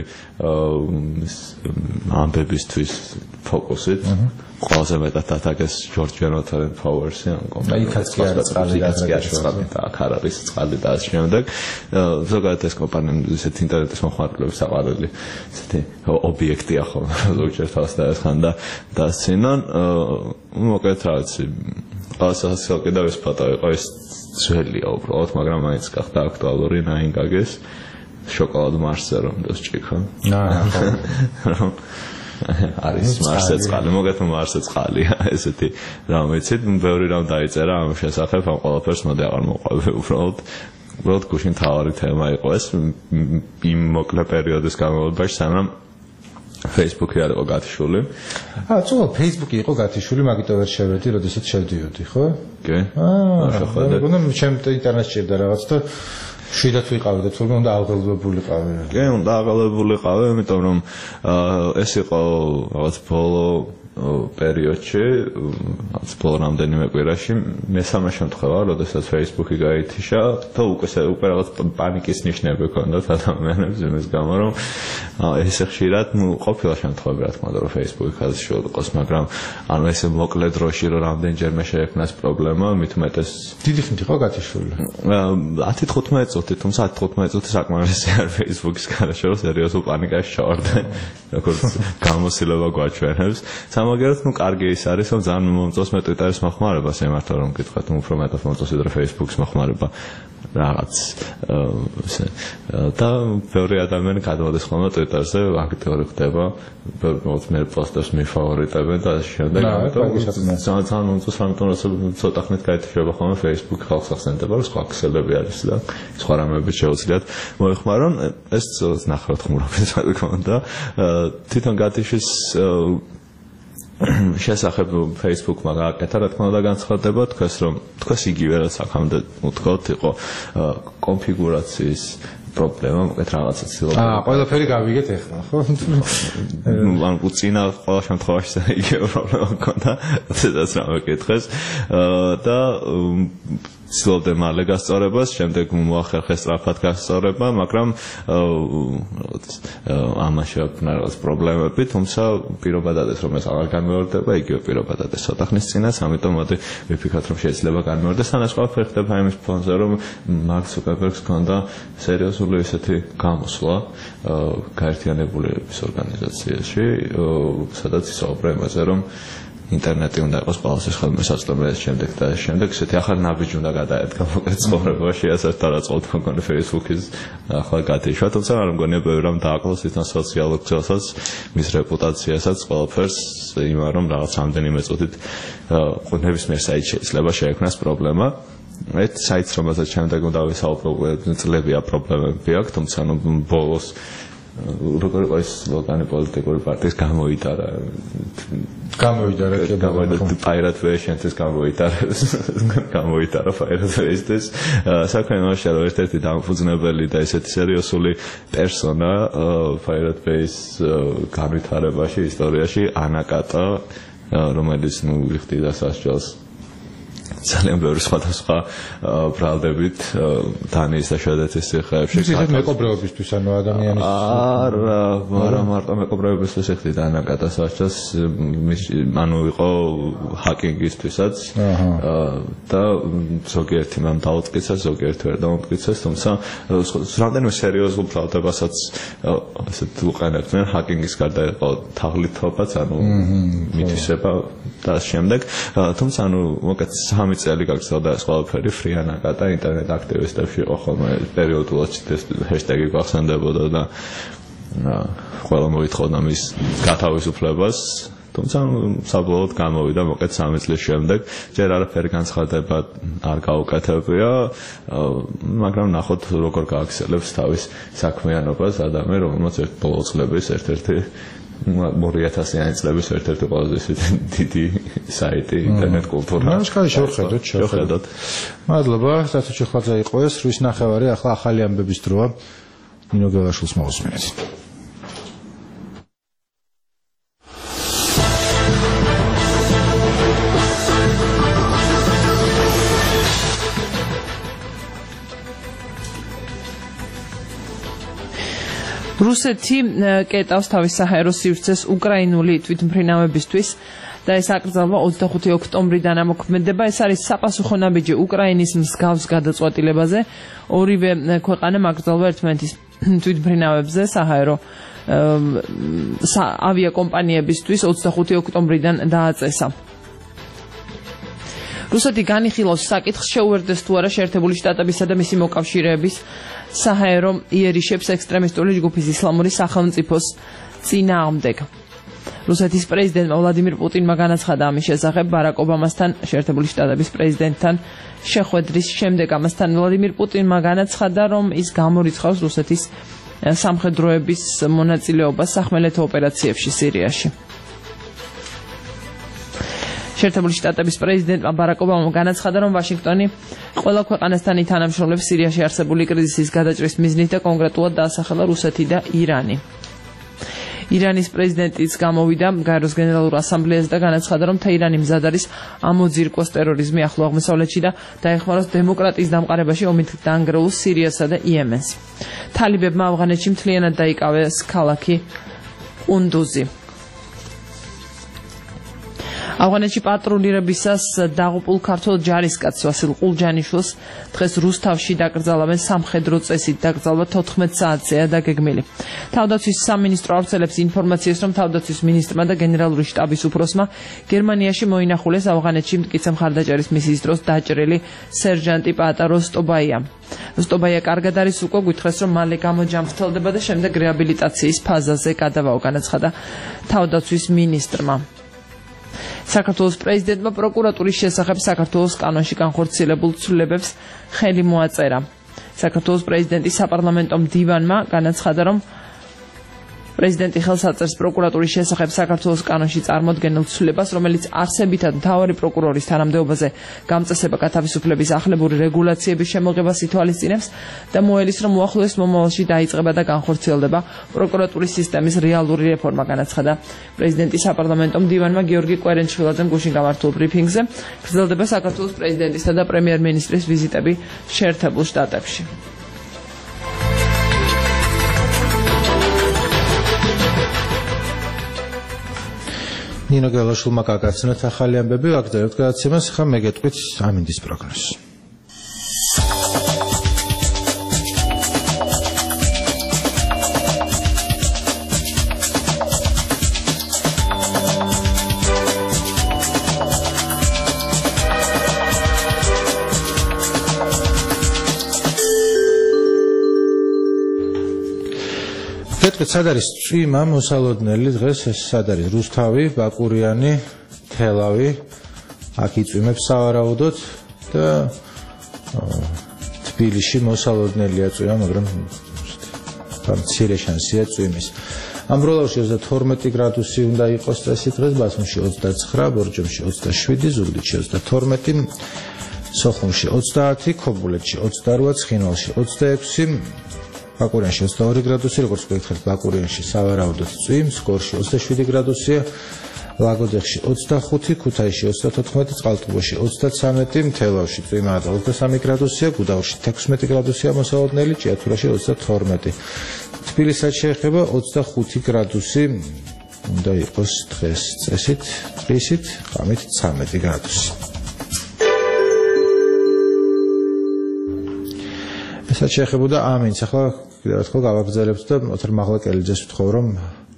Speaker 10: ამბებისთვის ფოკუსით ყველაზე მეტად დათაგეს ჯორჯ ჯონათან ფაუერსი ან კომპანია იქაც კი არის წყალი და აქ არის წყალი და ამ შემდეგ ზოგადად ეს კომპანია ისეთი ინტერნეტის მოხმარებლების საყვარელი ისეთი ობიექტია ხოლმე ზოგჯერ თავს დაესხან და დასცინონ მოკეთ რა ვიცი ასასო კიდევ ეს ფოტო იყო ეს ძველია უბრალოდ მაგრამ მაინც გახდა აქტუალური ნაინგაგეს შოკოლად მარსზე რომ დასჭიქა აა არის მარსზე წყალი მოგეთ მარსზე წყალია ესეთი რამ ვიცით ბევრი რამ დაიწერა ამ შესახებ ამ ყველაფერს მოდი აღარ მოყვები უბრალოდ უბრალოდ გუშინ თავარი თემა იყო ეს იმ მოკლე პერიოდის განმავლობაში სანამ Facebook-ი არ იყო გათიშული.
Speaker 2: აა, წულა Facebook-ი იყო გათიშული, მაგიტომ ვერ შევედი, როდესაც შევდიოდი, ხო?
Speaker 10: კი.
Speaker 2: აა, მეგონა ჩემ ინტერნეტში ჭირდა რაღაც და შვიდად ვიყავი და თურმე უნდა აღგალობულიყავი.
Speaker 10: კი, უნდა აღგალობულიყავი, იმიტომ რომ აა ეს იყო რაღაც ბოლო პერიოდში, რაც ბოლო რამდენიმე კვირაში მესამე შემთხვევა, როდესაც Facebook-ი გაითიშა და უკვე უკვე რაღაც პანიკის ნიშნები ჰქონდათ ადამიანებს იმის გამო, რომ ესე ხშირად, ну, ყოფილა შემთხვევები, რა თქმა უნდა, რომ Facebook-ი გადაშოლა იყოს, მაგრამ ანუ ესე მოკლე დროში რომ რამდენჯერმე შეექმნას პრობლემა, მით უმეტეს
Speaker 2: დიდი ხნით იყო გათიშული.
Speaker 10: ათი თხუთმეტი წუთი, თუმცა ათი თხუთმეტი წუთი საკმარისი არ Facebook-ის გადაშოლა სერიოზულ პანიკაში ჩავარდა, როგორც გამოსილება გვაჩვენებს. მაგერად ნუ კარგი ის არის რომ ძალიან მომწონს მე Twitter-ის მოხმარება შემართლა რომ გითხრათ ნუ უფრო მეტად მომწონს ვიდრე Facebook-ის მოხმარება რაღაც ესე და ბევრი ადამიანი გადმოდის ხოლმე Twitter-ზე აქტიური ხდება ბევრი მე პოსტებს მიფავორიტებენ და შემდეგ ამიტომ ძალიან ძალიან მომწონს ამიტომ რომ ცოტა ხნით გაითიშება ხოლმე Facebook ხალხს ახსენდება რომ სხვა ქსელები არის და სხვა რამეები შეუძლიათ მოეხმარონ ეს ნახავთ ხმურობებს რა თქმა უნდა თვითონ გათიშის შესახებ Facebook-მა გააკეთა, რა თქმა უნდა განცხადება თქვენს რომ თქვენს იგივე რაც აქამდე უთქვათ იყო კონფიგურაციის პრობლემა, მოკეთ რაღაცა ცდილობენ.
Speaker 2: აა, ყველაფერი გავიგეთ ახლა, ხო?
Speaker 10: ნუ, ან უცინა ყველა შემთხვევაში იგივე პრობლემა მქონდა, სადაც რა მეკითხეს. აა და ცდილობდნენ მალე გასწორებას, შემდეგ მოახერხეს სწრაფად გასწორება, მაგრამ ამაში აქვს რაღაც პრობლემები, თუმცა პირობა დადეს რომ ეს აღარ განმეორდება, იგივე პირობა დადეს ცოტა ხნის წინას, ამიტომ მოდი ვიფიქროთ რომ შეიძლება განმეორდეს. სანამ ყველაფერი ხდება იმის ფონზე, რომ მარკ ცუკერბერგს ჰქონდა სერიოზული ესეთი გამოსვლა გაერთიანებული ერების ორგანიზაციაში, სადაც ისაუბრა იმაზე, რომ ინტერნეტი უნდა იყოს ყოველთვის ხელმისაწვდომი ეს შემდეგ და ეს შემდეგ ესეთი ახალი ნაბიჯი უნდა გადაედგა მოკეთ ცხოვრებაში ასაც დარაცხოთ მოგონი Facebook-ის ახლა გათიშვა თუმცა არ მგონია ბევრი რამ დააკლოს თვითონ სოციალურ ქსელსაც მის რეპუტაციასაც ყველაფერს იმან რომ რაღაც რამდენიმე წუთით ნებისმიერ საიტში შეიძლება შეექმნას პრობლემა ეს საიტს რომელსაც შემდეგ უნდა ვისაუბროთ წლებია პრობლემები აქვს თუმცა ნუ ბოლოს როგორ ის ლოგანი პოლიტიკური პარტიის გამოიტარა
Speaker 2: გამოიტარა კი
Speaker 10: გამოიტარა Pirate Versions-ის გამოიტარა გამოიტარა Pirate Versions-ის საქმე იმაშია რომ ერთ-ერთი დამფუძნებელი და ესეთი სერიოზული პერსონა Pirate Base განვითარებაში ისტორიაში ანაკატა რომელიც ნუ იხდიდა სასჯელს ძალიან ბევრი სხვადასხვა ბრალდებით დანიის და შვედეთის ციხეებში
Speaker 2: ისეთ მეკობრეობისთვის ანუ ადამიანის
Speaker 10: არა არა მარტო მეკობრეობისთვის ეხდიდა ანაკატა სასჯელს ანუ იყო ჰაკინგისთვისაც და ზოგიერთი მან დაუწყიცა ზოგიერთი ვერ დაუწყიცეს თუმცა რამდენიმე სერიოზულ ბრალდებასაც ასეთ უყენებდნენ ჰაკინგის გარდა იყო თაღლითობაც ანუ მითვისება და შემდეგ თუმცა ანუ მოკეთ სამი წელი გაგრძელდა ეს ყველაფერი ფრიან აკატა ინტერნეტ აქტივისტებში იყო ხოლმე პერიოდულად ეს ჰეშტეგი გახსენდებოდა და ყველა მოითხოვდა მის გათავისუფლებას თუმცა საბოლოოდ გამოვიდა მოკლედ სამი წლის შემდეგ ჯერ არაფერი განცხადება არ გაუკეთებია მაგრამ ნახოთ როგორ გააგრძელებს თავის საქმიანობას ადამიანი რომელმაც ბოლო წლების ერთ-ერთი ორი ათასიანი წლების ერთ-ერთი ყველაზე დიდი საიტი ინტერნეტ კულტურა.
Speaker 2: ნაშკარი შევხედოთ, შევხედოთ. მადლობა, სათო ჩხაძე იყო ეს რვის ნახევარი, ახლა ახალი ამბების დროა. ნინო გელაშვილს მოვუსმენთ.
Speaker 3: რუსეთი კეტავს თავის საჰაერო სივრცეს უკრაინული თვითმფრინავებისთვის და ეს აკრძალვა ოცდახუთი ოქტომბრიდან ამოქმედება. ეს არის საპასუხო ნაბიჯი უკრაინის მსგავს გადაწყვეტილებაზე. ორივე ქვეყანამ აკრძალვა ერთმანეთის თვითმფრინავებზე საჰაერო ავიაკომპანიებისთვის ოცდახუთი ოქტომბრიდან დააწესა. რუსეთი განიხილავს საკითხს შეუერთდეს თუ არა შეერთებული შტატებისა და მისი მოკავშირეების საჰაერო იერიშებს ექსტრემისტული ჯგუფის ისლამური სახელმწიფოს წინააღმდეგ. რუსეთის პრეზიდენტმა ვლადიმირ პუტინმა განაცხადა ამის შესახებ ბარაკ ობამასთან შეერთებული შტატების პრეზიდენტთან შეხვედრის შემდეგ. ამასთან ვლადიმირ პუტინმა განაცხადა, რომ ის გამორიცხავს რუსეთის სამხედროების მონაწილეობას სახმელეთო ოპერაციებში სირიაში. შეერთებული შტატების პრეზიდენტმა ბარაკ ობამამ განაცხადა, რომ ვაშინგტონი ყველა ქვეყანასთან ითანამშრომლებს სირიაში არსებული კრიზისის გადაჭრის მიზნით და კონკრეტულად დაასახელა რუსეთი და ირანი. ირანის პრეზიდენტიც გამოვიდა გაეროს გენერალურ ასამბლეაზე და განაცხადა, რომ თეირანი მზად არის ამოძირკოს ტერორიზმი ახლო აღმოსავლეთში და დაეხმაროს დემოკრატიის დამყარებაში ომით დანგრეულ სირიასა და იემენს. თალიბებმა ავღანეთში მთლიანად დაიკავეს ქალაქი ყუნდუზი. ავღანეთში პატრულირებისას დაღუპულ ქართველ ჯარისკაცს ვასილ ყულჯანიშვილს დღეს რუსთავში დაკრძალავენ სამხედრო წესით. დაკრძალვა თოთხმეტ საათზეა დაგეგმილი. თავდაცვის სამინისტრო ავრცელებს ინფორმაციას, რომ თავდაცვის მინისტრმა და გენერალური შტაბის უფროსმა გერმანიაში მოინახულეს ავღანეთში მტკიცე მხარდაჭერის მისიის დროს დაჭრილი სერჟანტი პაატა როსტობაია. როსტობაია კარგად არის უკვე გითხრეს, რომ მალე გამოჯამრთელდება და შემდეგ რეაბილიტაციის ფაზაზე გადავაო, განაცხადა თავდაცვის მინისტრმა. საქართველოს პრეზიდენტმა პროკურატურის შესახებ საქართველოს კანონში განხორციელებულ ცვლილებებს ხელი მოაწერა. საქართველოს პრეზიდენტის საპარლამენტო მდივანმა განაცხადა, რომ პრეზიდენტი ხელს აწერს პროკურატურის შესახებ საქართველოს კანონში წარმოდგენილ ცვლილებას, რომელიც არსებითად მთავარი პროკურორის თანამდებობაზე გამწესება გათავისუფლების ახლებური რეგულაციების შემოღებას ითვალისწინებს და მოელის, რომ უახლოეს მომავალში დაიწყება და განხორციელდება პროკურატურის სისტემის რეალური რეფორმა, განაცხადა პრეზიდენტის საპარლამენტო მდივანმა გიორგი კვერენჩხილაძემ გუშინ გამართულ ბრიფინგზე. გრძელდება საქართველოს პრეზიდენტისა და პრემიერ-მინისტრის ვიზიტები შეერთებულ შტატებში.
Speaker 2: ნინო გელაშვილმა გაგაცნოთ ახალი ამბები, ვაგრძელებთ გადაცემას, ხა მე გეტყვით ამინდის პროგნოზს. სად არის წვიმა მოსალოდნელი დღეს ეს სად არის რუსთავი, ბაკურიანი, თელავი, აქ იწვიმებს სავარაუდოდ და თბილისში მოსალოდნელია წვიმა, მაგრამ მცირე შანსია წვიმის. ამბროლავში ოცდათორმეტი გრადუსი უნდა იყოს წესი დღეს, ბათუმში ოცდაცხრა, ბორჯომში ოცდაშვიდი, ზუგდიდში ოცდათორმეტი, სოხუმში ოცდაათი, ქობულეთში ოცდარვა, ცხინვალში ოცდაექვსი, ბაკურიანში ოცდაორი გრადუსი, როგორც გითხარით, ბაკურიანში სავარაუდოდ წვიმს, გორში ოცდაშვიდი გრადუსია, ლაგოდეხში ოცდახუთი, ქუთაისში ოცდათოთხმეტი, წყალტუბოში ოცდაცამეტი, მთელავში წვიმა და ოცდასამი გრადუსია, გუდაურში თექვსმეტი გრადუსია მოსალოდნელი, ჭიათურაში ოცდათორმეტი. თბილისსაც შეეხება ოცდახუთი გრადუსი უნდა იყოს დღეს წესით, დღისით, ღამით ცამეტი გრადუსი. ესაც შეეხებოდა ამინს, ახლა კიდევ ერთხელ გავაგრძელებთ და ოთარ მაღლაკელიძეს ვთხოვ, რომ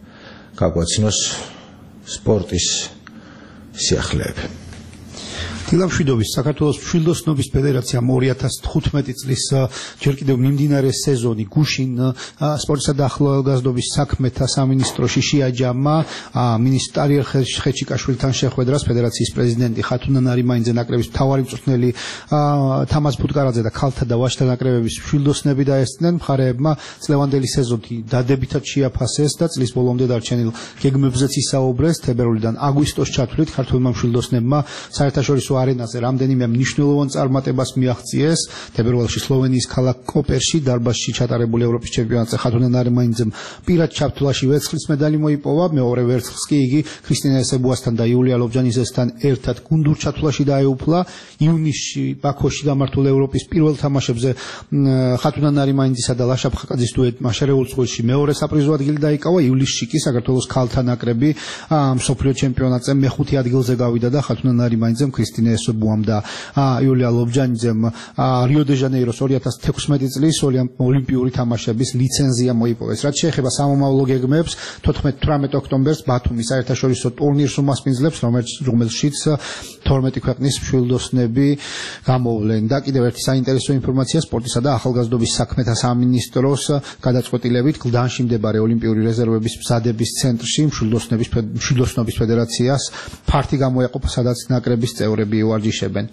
Speaker 2: გაგვაცნოს სპორტის სიახლეები.
Speaker 11: თხილამშვიდობის საქართველოს მშვილდოსნობის ფედერაციამ ორი ათას თხუთმეტი წლის ჯერ კიდევ მიმდინარე სეზონი გუშინ სპორტსა და ახალგაზრდობის საქმეთა სამინისტროში შეაჯამა მინისტარ ხეჩიკაშვილთან შეხვედრას ფედერაციის პრეზიდენტი ხათუნა ნარიმაინძე, ნაკრების მთავარი მწვრთნელი თამაზ ფუტკარაძე და ქალთა და ვაჟთა ნაკრებების მშვილდოსნები დაესწნენ. მხარეებმა წლევანდელი სეზონი დადებითად შეაფასეს და წლის ბოლომდე დარჩენილ გეგმებზეც ისაუბრეს. თებერვლიდან აგვისტოს ჩათვლით ქართველმა მშვილდოსნებმა საერთაშორისო არენაზე რამდენიმე მნიშვნელოვან წარმატებას მიაღწიეს. თებერვალში სლოვენიის ქალაქ კოპერში დარბაზში ჩატარებული ევროპის ჩემპიონატზე ხათუნა ნარიმაინძემ პირად ჩათვლაში ვერცხლის медаლი მოიპოვა. მეორე ვერცხლს კი იგი ქრისტინა ესებუასთან და იულია ლობჯანიძესთან ერთად გუნდურ ჩათვლაში დაეუფლა. ივნისში ბაქოში გამართულ ევროპის პირველ თამაშებზე ხათუნა ნარიმაინძისა და ლაშა ფხაკაძის დუეტმა შერეულ წყვილში მეორე საპრიზო ადგილი დაიკავა. ივლისში კი საქართველოს ქალთა ნაკრები მსოფლიო ჩემპიონატზე მეხუთე ადგილზე გავიდა და ხათუნა ნარიმაინძემ, ქრისტინა ესებუამ და იულია ლობჯანიძემ რიო დე ჟანეიროს ორი ათას თექვსმეტი წლის ოლიმპიური თამაშების ლიცენზია მოიპოვეს. რაც შეეხება სამომავლო გეგმებს, თოთხმეტ თვრამეტ ოქტომბერს ბათუმის საერთაშორისო ტურნირს უმასპინძლებს, რომელშიც თორმეტი ქვეყნის მშვილდოსნები გამოვლენ. და კიდევ ერთი საინტერესო ინფორმაცია სპორტისა და ახალგაზრდობის საქმეთა სამინისტროს გადაწყვეტილებით გლდანში მდებარე ოლიმპიური რეზერვების მზადების ცენტრში მშვილდოსნების მშვილდოსნობის ფედერაციას ფართი გამოეყოფა, სადაც ნაკრების წევრები ივარჯიშებენ.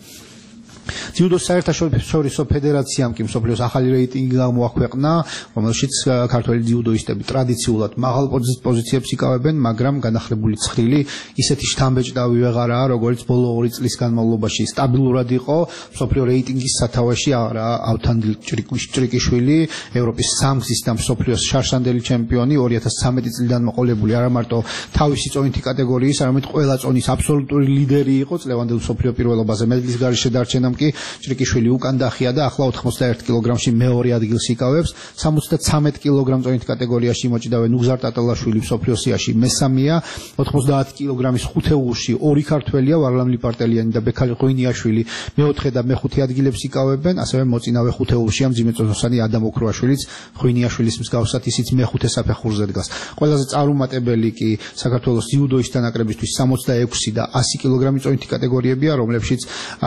Speaker 11: ძიუდოს საერთაშორისო ფედერაციამ კი მსოფლიოს ახალი რეიტინგი გამოაქვეყნა, რომელშიც ქართველი ძიუდოისტები ტრადიციულად მაღალ პოზიციებს იკავებენ, მაგრამ განახლებული ცხრილი ისეთი შთამბეჭდავი ვეღარაა, როგორც ბოლო ორი წლის განმავლობაში სტაბილურად იყო. მსოფლიო რეიტინგის სათავეში ავთანდილ ჭრიკიშვილი, ევროპის სამგზის და მსოფლიოს შარშანდელი ჩემპიონი, ორი ათას ცხრამეტი წლიდან მოყოლებული არა მარტო თავისი წონითი კატეგორიის, არამედ ყველა წონის აბსოლუტური ლიდერი იყო. წლევანდელ მსოფლიო პირველობაზე მედლის გარეშე დარჩენამ კი ჭრიკიშვილი უკან დახია და ახლა ოთხმოცდაერთ კილოგრამში მეორე ადგილს იკავებს. სამოცდაცამეტ კილოგრამ წონით კატეგორიაში იმოჭიდავენ უგზარ ტატალაშვილი მსოფლიო სიაში მესამეა. ოთხმოცდაათი კილოგრამის ხუთეულში ორი ქართველია, ვარლამ ლიპარტელიანი და ბექალ ღვინიაშვილი მეოთხე და მეხუთე ადგილებს იკავებენ. ასევე მოწინავე ხუთეულშია მძიმეწონოსანი ადამ ოქროაშვილიც, ღვინიაშვილის მსგავსად ისიც მეხუთე საფეხურზე დგას. ყველაზე წარუმატებელი კი საქართველოს ძიუდოისტთა ნაკრებისთვის სამოცდაექვსი და ასი კილოგრამი წონითი კატეგორიებია, რომლებშიც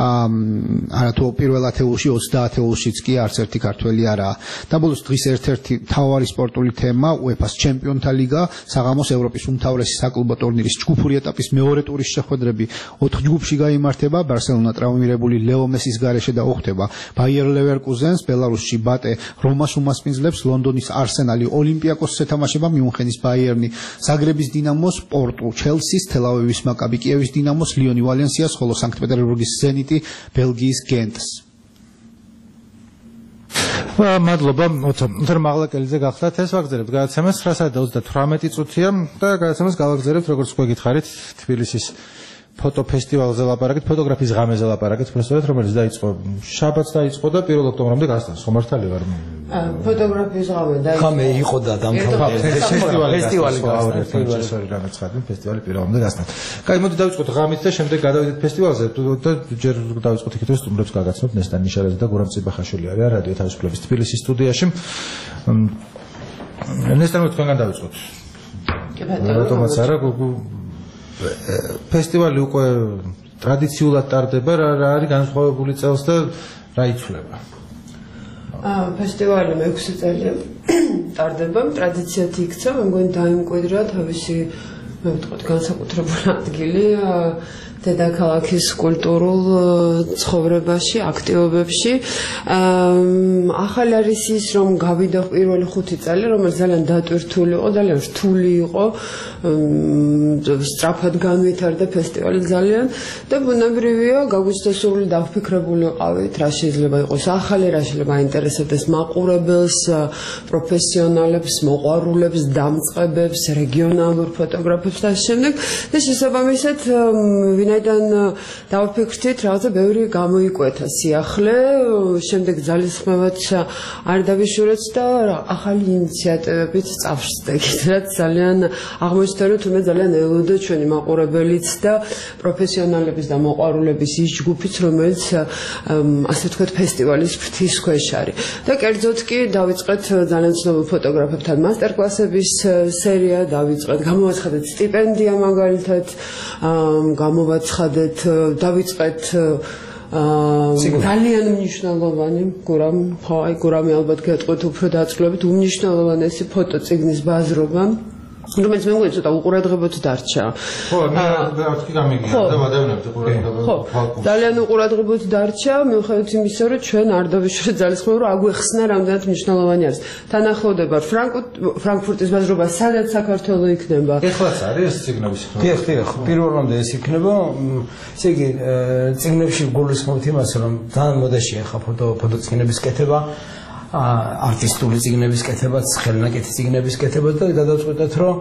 Speaker 11: არათუ პირველ ათეულში, ოცდა ათეულშიც კი არც ერთი ქართველი არაა. და ბოლოს დღის ერთ-ერთი მთავარი სპორტული თემა უეფას ჩემპიონთა ლიგა, საღამოს ევროპის უმთავრესი საკლუბო ტურნირის ჯგუფური ეტაპის მეორე ტურის შეხვედრები ოთხ ჯგუფში გაიმართება. ბარსელონა ტრავმირებული ლეო მესის გარეშე და უხდება ბაიერ ლევერკუზენს, ბელარუსში ბატე რომას უმასპინძლებს, ლონდონის არსენალი ოლიმპიაკოსს ეთამაშება, მიუნხენის ბაიერნი ზაგრების დინამოს, პორტუ ჩელსის, თელ-ავივის მაკაბი კიევის დინამოს, ლიონი ვალენსიას, ხოლო სანქტ-პეტერბურგის ზენიტი ბელგიის გენტს.
Speaker 2: მადლობა. ოთარ მაღლაკელიძე გახდათ. ეს ვაგზავნებთ გადაცემას ცხრა საათი და ოცდათვრამეტი წუთია და გადაცემას გავაგზავნებთ, როგორც გვეკითხარით, თბილისის ფოტოფესტივალზე ლაპარაკეთ, ფოტოგრაფიის ღამეზე ლაპარაკეთ, პროფესორად, რომელიც დაიწყო შაბათს დაიწყო და პირველ ოქტომბრამდე გასტანს. ხო მართალი ვარ?
Speaker 9: ფოტოგრაფიის ღამე დაიწყო.
Speaker 12: ღამე იყო და დამთავრდა
Speaker 2: ფესტივალი.
Speaker 12: ფესტივალი
Speaker 2: ფესტივალი გამეცხადი, ფესტივალი პირველ ოქტომბრამდე გასტანს. კაი, მოდი დავიწყოთ ღამით და შემდეგ გადავიდეთ ფესტივალზე და ჯერ დავიწყოთ იქით, რომ სტუმრებს გაგაცნობთ. ნესტან ნიშარაძე და გურამ წიბახაშვილი არის რადიო თავისუფლების თბილისის სტუდიაში. ნესტან, თქვენგან დავიწყოთ.
Speaker 9: კი ბატონო.
Speaker 2: რატომაც არა, ფესტივალი უკვე ტრადიციულად ტარდება, რა არის განსხვავებული წელს და რა იცვლება?
Speaker 9: აა ფესტივალი მეექვსე წელია ტარდება, ტრადიციად იქცა, მე მგონი დაიმკვიდრა თავისი, მე ვთქვათ, განსაკუთრებული ადგილი დედაქალაქის კულტურულ ცხოვრებაში, აქტივობებში. ახალი არის ის, რომ გავიდა პირველი ხუთი წელი, რომელიც ძალიან დატვირთული იყო, ძალიან რთული იყო, სწრაფად განვითარდა ფესტივალი ძალიან და ბუნებრივია, გაგვიცდა სურვილი დავფიქრებული ვიყავით, რა შეიძლება იყოს ახალი, რა შეიძლება აინტერესებდეს მაყურებელს, პროფესიონალებს, მოყვარულებს, დამწყებებს, რეგიონალურ ფოტოგრაფებს და ამ შემდეგ და შესაბამისად ვინაიდან დავფიქრდით, რაღაცა ბევრი გამოიკვეთა სიახლე, შემდეგ ძალისხმევად არ დავიშურეთ და ახალი ინიციატივებით წავსდგეთ, რაც ძალიან აღმოჩნდა, რომ თუმცა ძალიან ელოდა ჩვენი მაყურებელიც და პროფესიონალების და მოყვარულების ის ჯგუფიც, რომელიც ასე ვთქვათ, ფესტივალის ფრთის ქვეშ არის. და კერძოდ კი დავიწყეთ ძალიან ცნობილ ფოტოგრაფებთან მასტერკლასების სერია, დავიწყეთ, გამოვაცხადეთ სტიპენდია მაგალითად, გამოვაცხადეთ დავაცხადეთ, დავიწყეთ ძალიან მნიშვნელოვანი, გურამ, ხო, აი გურამი ალბათ გეტყვით უფრო დაწყლებით, უმნიშვნელოვანესი ფოტოწიგნის ბაზრობა, რომელიც მე მგონი ცოტა უყურადღებოდ დარჩა.
Speaker 2: ხო, მე ვთქვი გამიგია და ვადევნებთ უყურადღებოდ.
Speaker 9: ხო, ძალიან უყურადღებოდ დარჩა, მიუხედავად იმისა, რომ ჩვენ არდავის ძალისხმევა რომ აგვეხსნა რამდენად მნიშვნელოვანი არის. თანახმდება ფრანკფურტის ბაზრობა, სადაც საქართველო იქნება.
Speaker 2: ეხლაც არის ეს ციგნების ხმა.
Speaker 12: დიახ, დიახ, პირველამდე ეს იქნება, ესე იგი, ციგნებში გულისხმობთ იმას, რომ ძალიან მოდაშია ხა ფოტო ფოტოციგნების კეთება. არტისტული ციგნების კეთებაც, ხელნაკეთი ციგნების კეთებაც და გადავწყვეტეთ, რომ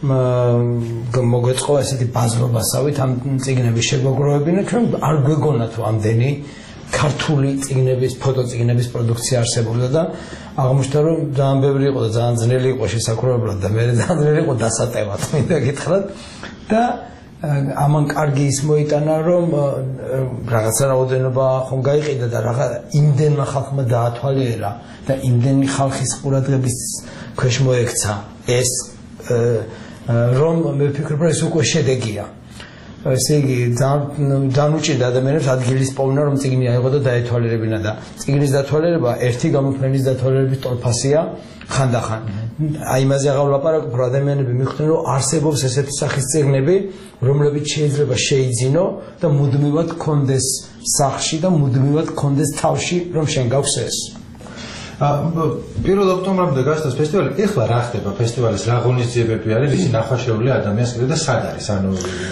Speaker 12: მოგვეწყო ესეთი ბაზრობასავით ამ ციგნების შეგვაგროვებინა, ჩვენ არ გვეგონათ ამდენი ქართული ციგნების, ფოტოციგნების პროდუქცია არსებობდა და აღმოჩნდა, რომ ძალიან ბევრი იყო და ძალიან ძნელი იყო შესაქმებლად და მე ძალიან ძნელი იყო დასატევად, მინდა გითხრათ და ამან კარგი ის მოიტანა, რომ რაღაცა რაოდენობა ხომ გაიყიდა და რაღაც იმდენმა ხალხმა დაათვალიერა და იმდენი ხალხის ყურადღების ქვეშ მოექცა ეს, რომ მე ვფიქრობ, რომ ეს უკვე შედეგია. ესე იგი, ძალიან უჭირდა ადამიანებს ადგილის პოვნა, რომ წიგნი აიღო და დაეთვალიერებინა და წიგნის დათვალიერება ერთი გამოფენის დათვალიერების ტოლფასია ხანდახან. აი იმაზე აღარ ვლაპარაკობ, რომ ადამიანები მიხვდნენ, რომ არსებობს ესეთი სახის წიგნები, რომლებიც შეიძლება შეიძინო და მუდმივად კონდეს სახში და მუდმივად კონდეს თავში, რომ შენ გაქვს ეს.
Speaker 2: პირველ ოქტომბრამდე გასცეს ფესტივალი. ეხლა რა ხდება ფესტივალის რა ღონისძიებები არის, ვისი ნახვა შეუძლია ადამიანს და სად არის? ანუ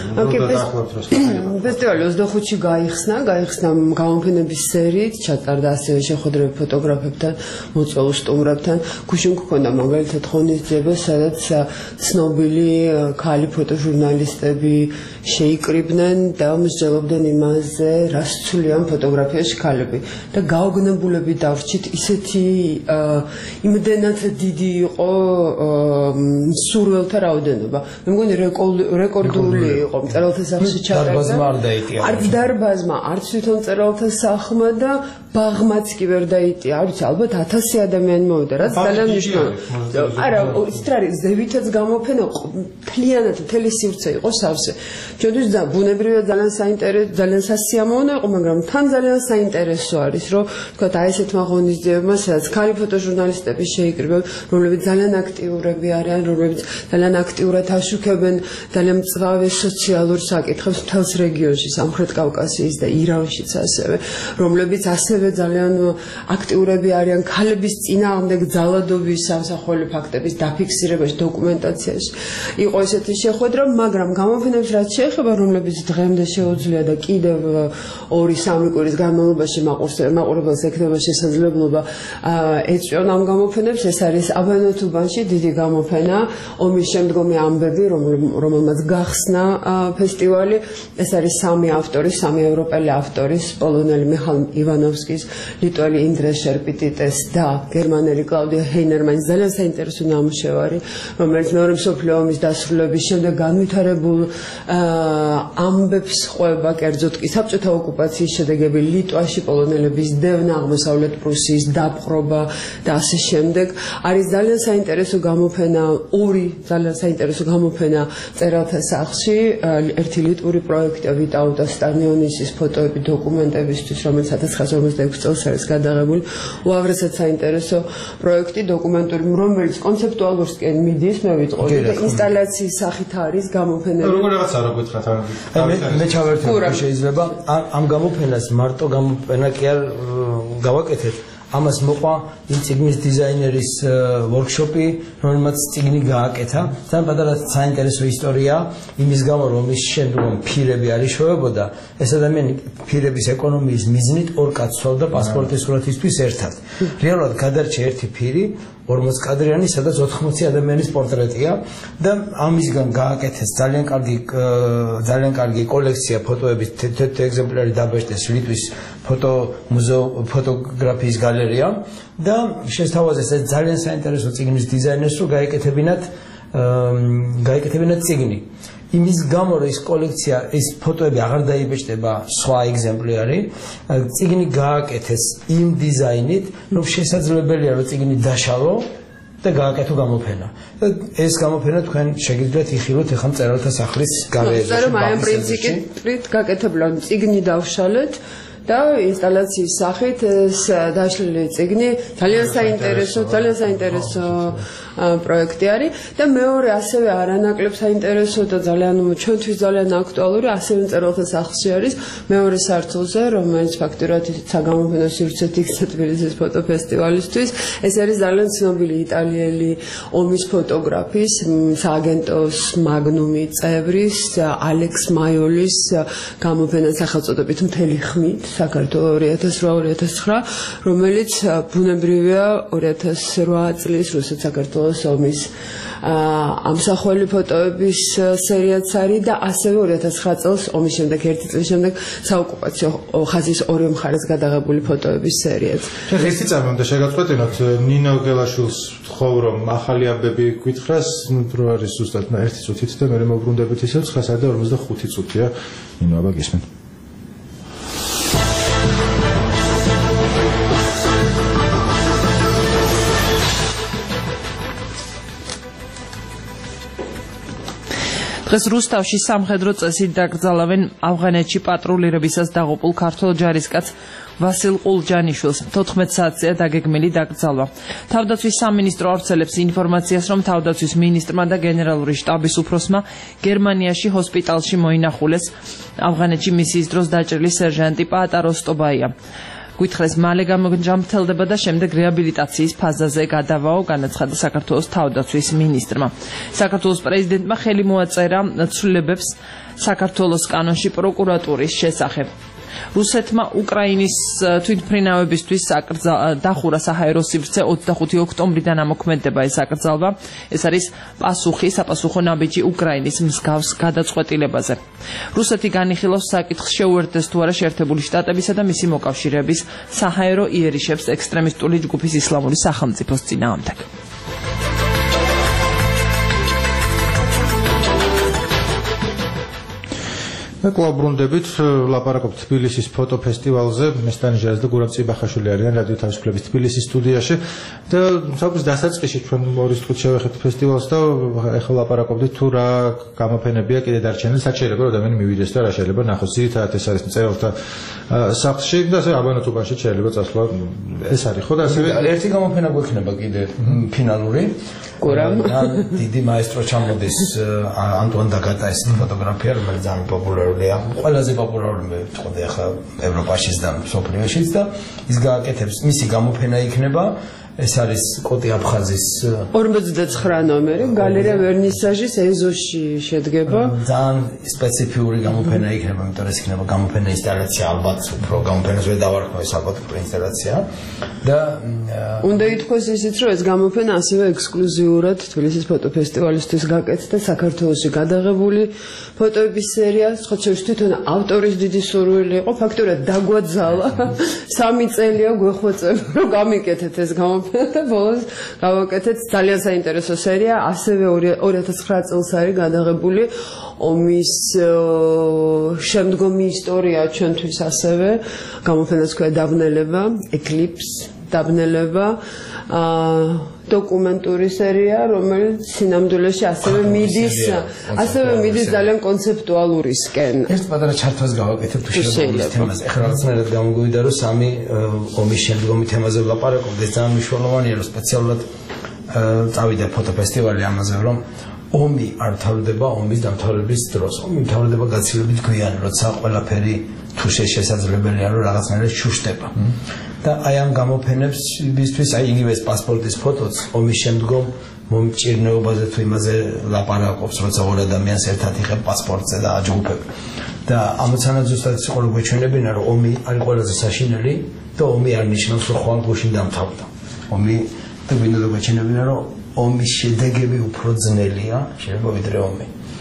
Speaker 9: ფესტივალი ოცდახუთში გაიხსნა, გაიხსნა გამოფენების სერიით, ჩატარდა ასევე შეხვედრები ფოტოგრაფებთან, მოწვეულ სტუმრებთან. გუშინ გქონდა მაგალითად ღონისძიება, სადაც ცნობილი ქალი ფოტოჟურნალისტები შეიკრიბნენ და მსჯელობდნენ იმაზე, რას ცვლიან ფოტოგრაფიაში ქალები და გაოგნებულები დავრჩით ისეთი იმდენად დიდი იყო სურველთა რაოდენობა. მე მგონი რეკორდული იყო მწერალთა სახლში ჩატარდა. არც დარბაზმა, არც თვითონ მწერალთა სახლმა და ბაღმაც კი ვერ დაიტია. არ ვიცი, ალბათ ათასი ადამიანი მოვიდა, რაც ძალიან მნიშვნელოვანია. არა, ის რა არის, ზევითაც გამოფენა მთლიანად მთელი სივრცე იყო სავსე. ჩვენთვის ბუნებრივად ძალიან საინტერესო, ძალიან სასიამოვნო იყო, მაგრამ თან ძალიან საინტერესო არის, რომ თქვა აი ესეთმა ღონისძიებებმა, სადაც ქალი ფოტოჟურნალისტები შეიკრიბნენ, რომლებიც ძალიან აქტიურები არიან, რომლებიც ძალიან აქტიურად აშუქებენ ძალიან მწვავე სოციალურ საკითხებს მთელს რეგიონში, სამხრეთ კავკასიის და ირანშიც ასევე, რომლებიც ასევე ძალიან აქტიურები არიან ქალების წინააღმდეგ ძალადობის სამსახურე ფაქტების დაფიქსირებაში, დოკუმენტაციაში. იყო ესეთი შეხვედრა, მაგრამ გამოფენებს რაც შეეხება, რომლებიც დღემდე შეუძლია და კიდევ ორი სამი კვირის განმავლობაში მაყურებელს ექნება შესაძლებლობა ეწვიონ ამ გამოფენებს. ეს არის აბანოთუბანში დიდი გამოფენა, ომის შემდგომი ამბები, რომელმაც გახსნა ფესტივალი. ეს არის სამი ავტორის, სამი ევროპელი ავტორის, პოლონელი მიხაილ ივანოვსკის, ლიტველი ინდრეს შერპიტიტეს და გერმანელი კლაუდია ჰეინერმანის ძალიან საინტერესო ნამუშევარი, რომელიც მეორე მსოფლიო ომის დასრულების შემდეგ განვითარებულ ამბებს ყვება, კერძოდ კი საბჭოთა ოკუპაციის შედეგები ლიტვაში, პოლონელების დევნა, აღმოსავლეთ პრუსიის დაპყრობა და ასე შემდეგ. არის ძალიან საინტერესო გამოფენა, ორი ძალიან საინტერესო გამოფენა მწერალთა სახლში, ერთი ლიტვური პროექტი ვიტაუტა სტანიონისის ფოტოები დოკუმენტებისთვის, რომელიც ათას ცხრაასი ორმოცდაექვსი წელს არის გადაღებული. უაღრესად საინტერესო პროექტი დოკუმენტური, რომელიც კონცეპტუალურსკენ მიდის, მე ვიტყოდი და ინსტალაციის სახით არის გამოფენები.
Speaker 2: როგორ რაღაცა რა გითხრათ?
Speaker 12: მე ჩავერთებ შეიძლება ამ გამოფენას მარტო გამოფენა კი არ გავაკეთეთ. ამას მოყვა იმ ციგნის დიზაინერის ვორქშოპი, რომელმაც ციგნი გააკეთა. ძალიან პატარა საინტერესო ისტორია, იმის გამო რომ ის შემდგომ ფირები არ იშვებოდა, ეს ადამიანი ფირების ეკონომიის მიზნით ორ კაცს ცოლდა პასპორტის სურათისთვის ერთად. რეალურად გადარჩა ერთი ფირი, ორმოც კადრიანი, სადაც ოთხმოცი ადამიანის პორტრეტია და ამისგან გააკეთეს ძალიან კარგი ძალიან კარგი კოლექცია ფოტოების, თეთრი ეგზემპლარი დაბეჭდეს ლიტვის ფოტო მუზეუმ ფოტოგრაფიის გალერეა და შესთავაზეს ეს ძალიან საინტერესო ციგნის დიზაინერს, რომ გაეკეთებინათ გაეკეთებინათ ციგნი. იმის გამო რომ ეს კოლექცია, ეს ფოტოები აღარ დაიბეჭდება სხვა ეგზემპლარი, ციგნი გააკეთეს იმ დიზაინით, რომ შესაძლებელია რომ ციგნი დაშალო და გააკეთო გამოფენა. და ეს გამოფენა თქვენ შეგიძლიათ იხილოთ ახლა მწერალთა სახლის გარეშე.
Speaker 13: ხო, რომ აი ამ პრინციპით გაკეთებლა წიგნი დავშალეთ და ინსტალაციის სახით დაშლილი წიგნი ძალიან საინტერესო, ძალიან საინტერესო პროექტი არის და მეორე ასევე არანაკლებ საინტერესო და ძალიან ჩვენთვის ძალიან აქტუალური ასევე მწერალთა სახლში არის მეორე სართულზე, რომელიც ფაქტურად საგამოფენო სივრცეთ იქცა თბილისის ფოტოფესტივალისთვის. ეს არის ძალიან ცნობილი იტალიელი ომის ფოტოგრაფის, სააგენტოს მაგნუმი წევრის ალექს მაიოლის გამოფენა სახელწოდებით მთელი ხმით საქართველოს ორი ათას რვა ორი ათას ცხრა, რომელიც ბუნებრივია ორი ათას რვა წლის რუსეთ საქართველოს ომის ამსახველი ფოტოების სერიაც არის და ასევე ორი ათას ცხრა წელს ომის შემდეგ ერთი წლის შემდეგ საოკუპაციო ხაზის ორივე მხარეს გადაღებული ფოტოების სერიაც.
Speaker 2: ხე ისიც ამბობდა შეგაწყვეტინოთ ნინო გელაშვილს თხოვ რომ ახალი ამბები გითხრას რო არის ზუსტად ერთი წუთით და მე მოვბრუნდებით ისევ ცხრა და ორმოცდახუთი წუთია ნინო აბა გისმენ.
Speaker 3: დღეს რუსთავში სამხედრო წესით დაკრძალავენ ავღანეთში პატრულირებისას დაღუპულ ქართველ ჯარისკაც ვასილ ყულჯანიშვილს. თოთხმეტ საათზეა დაგეგმილი დაკრძალვა. თავდაცვის სამინისტრო ავრცელებს ინფორმაციას, რომ თავდაცვის მინისტრმა და გენერალური შტაბის უფროსმა გერმანიაში ჰოსპიტალში მოინახულეს ავღანეთში მისიის დროს დაჭრილი სერჟანტი პაატა როსტობაია. გითხრეს მალე გამოგჯამრთელდება და შემდეგ რეაბილიტაციის ფაზაზე გადავაო, განაცხადა საქართველოს თავდაცვის მინისტრმა. საქართველოს პრეზიდენტმა ხელი მოაწერა ცვლილებებს საქართველოს კანონში პროკურატურის შესახებ. რუსეთმა უკრაინის თვითმფრინავებისთვის დახურა საჰაერო სივრცე ოცდახუთი ოქტომბრიდან ამოქმედება ეს აკრძალვა. ეს არის პასუხი საპასუხო ნაბიჯი უკრაინის მსგავს გადაწყვეტილებაზე. რუსეთი განიხილავს საკითხს შეუერთდეს თუ არა შეერთებული შტატებისა და მისი მოკავშირეების საჰაერო იერიშებს ექსტრემისტული ჯგუფის ისლამური სახელმწიფოს წინააღმდეგ.
Speaker 2: კვლავ ბრუნდებით ლაპარაკობთ თბილისის ფოტოფესტივალზე. მესტანიჟერას და გურამ წიბახაშვილი არიან რადიო თავისუფლების თბილისის სტუდიაში და საუბრის დასაწყისში ჩვენ ორი წუთით შევეხეთ ფესტივალს და ახლა ლაპარაკობდით თუ რა გამოფენებია კიდე დარჩენილი, რაც შეიძლება რომ ადამიანი მივიდეს და რა შეიძლება ნახოს. ძირითადად ეს არის მწერალთა სახლში და ასე აბანათუბანში შეიძლება წასვლა. ეს არის ხო და ასევე
Speaker 12: ერთი გამოფენა გვექნება კიდე ფინალური. გურამ დიდი მაესტრო ჩამოდის ანტუან დაგატა ეს ფოტოგრაფია, რომელიც ძალიან პოპულარულია. ყველაზე პოპულარული მე ვთქვი ახლა ევროპაშიც და მსოფლიოშიც და ის გააკეთებს მისი გამოფენა იქნება. ეს არის კოტი აფხაზის
Speaker 13: ორმოცდაცხრა ნომერი, გალერეა ვერნისაჟის ეზოში შედგება.
Speaker 12: ძალიან სპეციფიური გამოფენა იქნება, იმიტომ ეს იქნება გამოფენა ინსტალაცია, ალბათ უფრო გამოფენას ვერ დავარქმევ, ეს ალბათ უფრო ინსტალაცია. და
Speaker 13: უნდა ითქვას ისიც, რომ ეს გამოფენა ასევე ექსკლუზიურად თბილისის ფოტოფესტივალისთვის გაკეთდა საქართველოში გადაღებული ფოტოების სერია, სხვა შორის თვითონ ავტორის დიდი სურვილი იყო, ფაქტობრივად დაგვაძალა. სამი წელია გვეხვეწება, რომ გამიკეთეთ ეს გამოფენა. და ბოლოს გავაკეთეთ ძალიან საინტერესო სერია, ასევე ორი ათას ცხრა წელს არის გადაღებული ომის შემდგომი ისტორია ჩვენთვის ასევე გამოფენას ქვია დაბნელება, ეკლიპს, დაბნელება, დოკუმენტური სერია, რომელიც სინამდვილეში ასევე მიდის, ასევე მიდის ძალიან კონცეპტუალურისკენ.
Speaker 12: ერთ პატარა ჩართვას გავაკეთებ თუ შეიძლება თემაზე. ეხლა რაღაცნაირად გამოგვივიდა რომ სამი ომის შემდგომი თემაზე ვლაპარაკობთ. ეს ძალიან მნიშვნელოვანია რომ სპეციალურად წავიდა ფოტოფესტივალი ამაზე რომ ომი არ მთავრდება ომის დამთავრების დროს. ომი მთავრდება გაცილებით გვიან, როცა ყველაფერი თუ შესაძლებელია რომ რაღაცნაირად შუშტება. და აი ამ გამოფენებს ისთვის აი იგივე ეს პასპორტის ფოტოც ომის შემდგომ მომჭირნეობაზე თუ იმაზე ლაპარაკობს, როცა ორ ადამიანს ერთად იღებ პასპორტზე და აჯგუფებ. და ამოცანა ზუსტად ის იყო რომ გვეჩვენებინა რომ ომი არის ყველაზე საშინელი და ომი არ ნიშნავს რომ ხვალ გუშინ დამთავრდა. ომი და გვინდა გვეჩვენებინა რომ ომის შედეგები უფრო ძნელია შეიძლება ვიდრე ომი.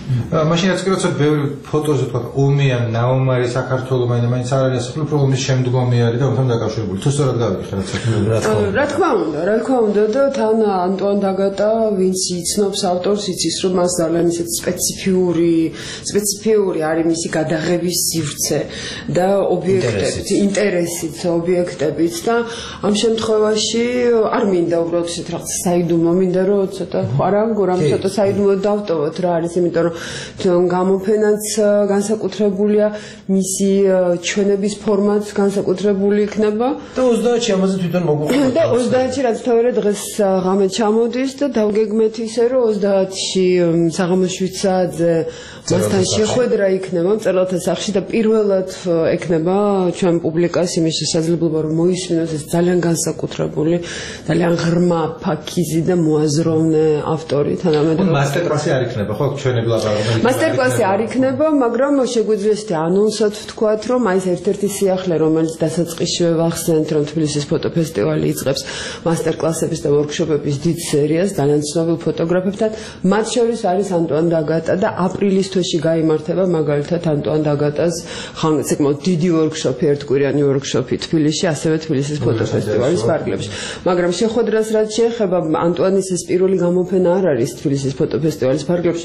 Speaker 2: მაშინ რაც კი როცა ბევრი ფოტოზე თქვა ომი ან ნაომარი საქართველოს მაინც არ არის ახლა უფრო ომის შემდგომი არის და ომთან დაკავშირებული. თუ სწორად გავიგე რა თქმა
Speaker 13: რა თქმა უნდა, რა თქმა უნდა და თან ანტუან დაგატა, ვინც იცნობს ავტორს, იცის რომ მას ძალიან ისეთი სპეციფიური, სპეციფიური არის მისი გადაღების სივრცე და ობიექტებით, ინტერესით ობიექტებით და ამ შემთხვევაში არ მინდა უბრალოდ ისეთ რაღაც საიდუმლო, მინდა რომ ცოტა არა გორამ ცოტა საიდუმლო დავტოვოთ რა არის, იმიტომ რომ გამოფენაც განსაკუთრებულია, მისი ჩვენების ფორმაც განსაკუთრებული იქნება
Speaker 12: და ოცდაათში ამაზე თვითონ მოგვიყვება
Speaker 13: და ოცდაათში რაც თავերը დღეს ღამე ჩამოდის და დავგეგმეთ ისე რომ ოცდაათში საღამოს შვიდ საათზე მასთან შეხვედრა იქნება მწერალთა სახლში და პირველად ექნება ჩვენ პუბლიკას იმის შესაძლებლობა რომ მოისმინოს ეს ძალიან განსაკუთრებული, ძალიან ღრმა ფაქიზი და მოაზროვნე ავტორი თანამედროვე
Speaker 2: მასტერკლასი არ იქნება ხო ჩვენებლა
Speaker 13: მასტერკლასი არ იქნება, მაგრამ შეგვიძლია ისეთი ანონსად ვთქვათ, რომ აი ეს ერთ-ერთი სიახლე, რომელიც დასაწყისშივე ვახსენეთ, რომ თბილისის ფოტოფესტივალი იწყებს მასტერკლასების და ვორქშოპების დიდ სერიას ძალიან ცნობილ ფოტოგრაფებთან, მათ შორის არის ანტუან დაგატა და აპრილის თვეში გაიმართება მაგალითად ანტუან დაგატას ხანგრძლივი დიდი ვორქშოპი, ერთკვირიანი ვორქშოპი თბილისში, ასევე თბილისის ფოტოფესტივალის ფარგლებში. მაგრამ შეხვედრას რაც შეეხება ანტუანის ეს პირველი გამოფენა არ არის თბილისის ფოტოფესტივალის ფარგლებში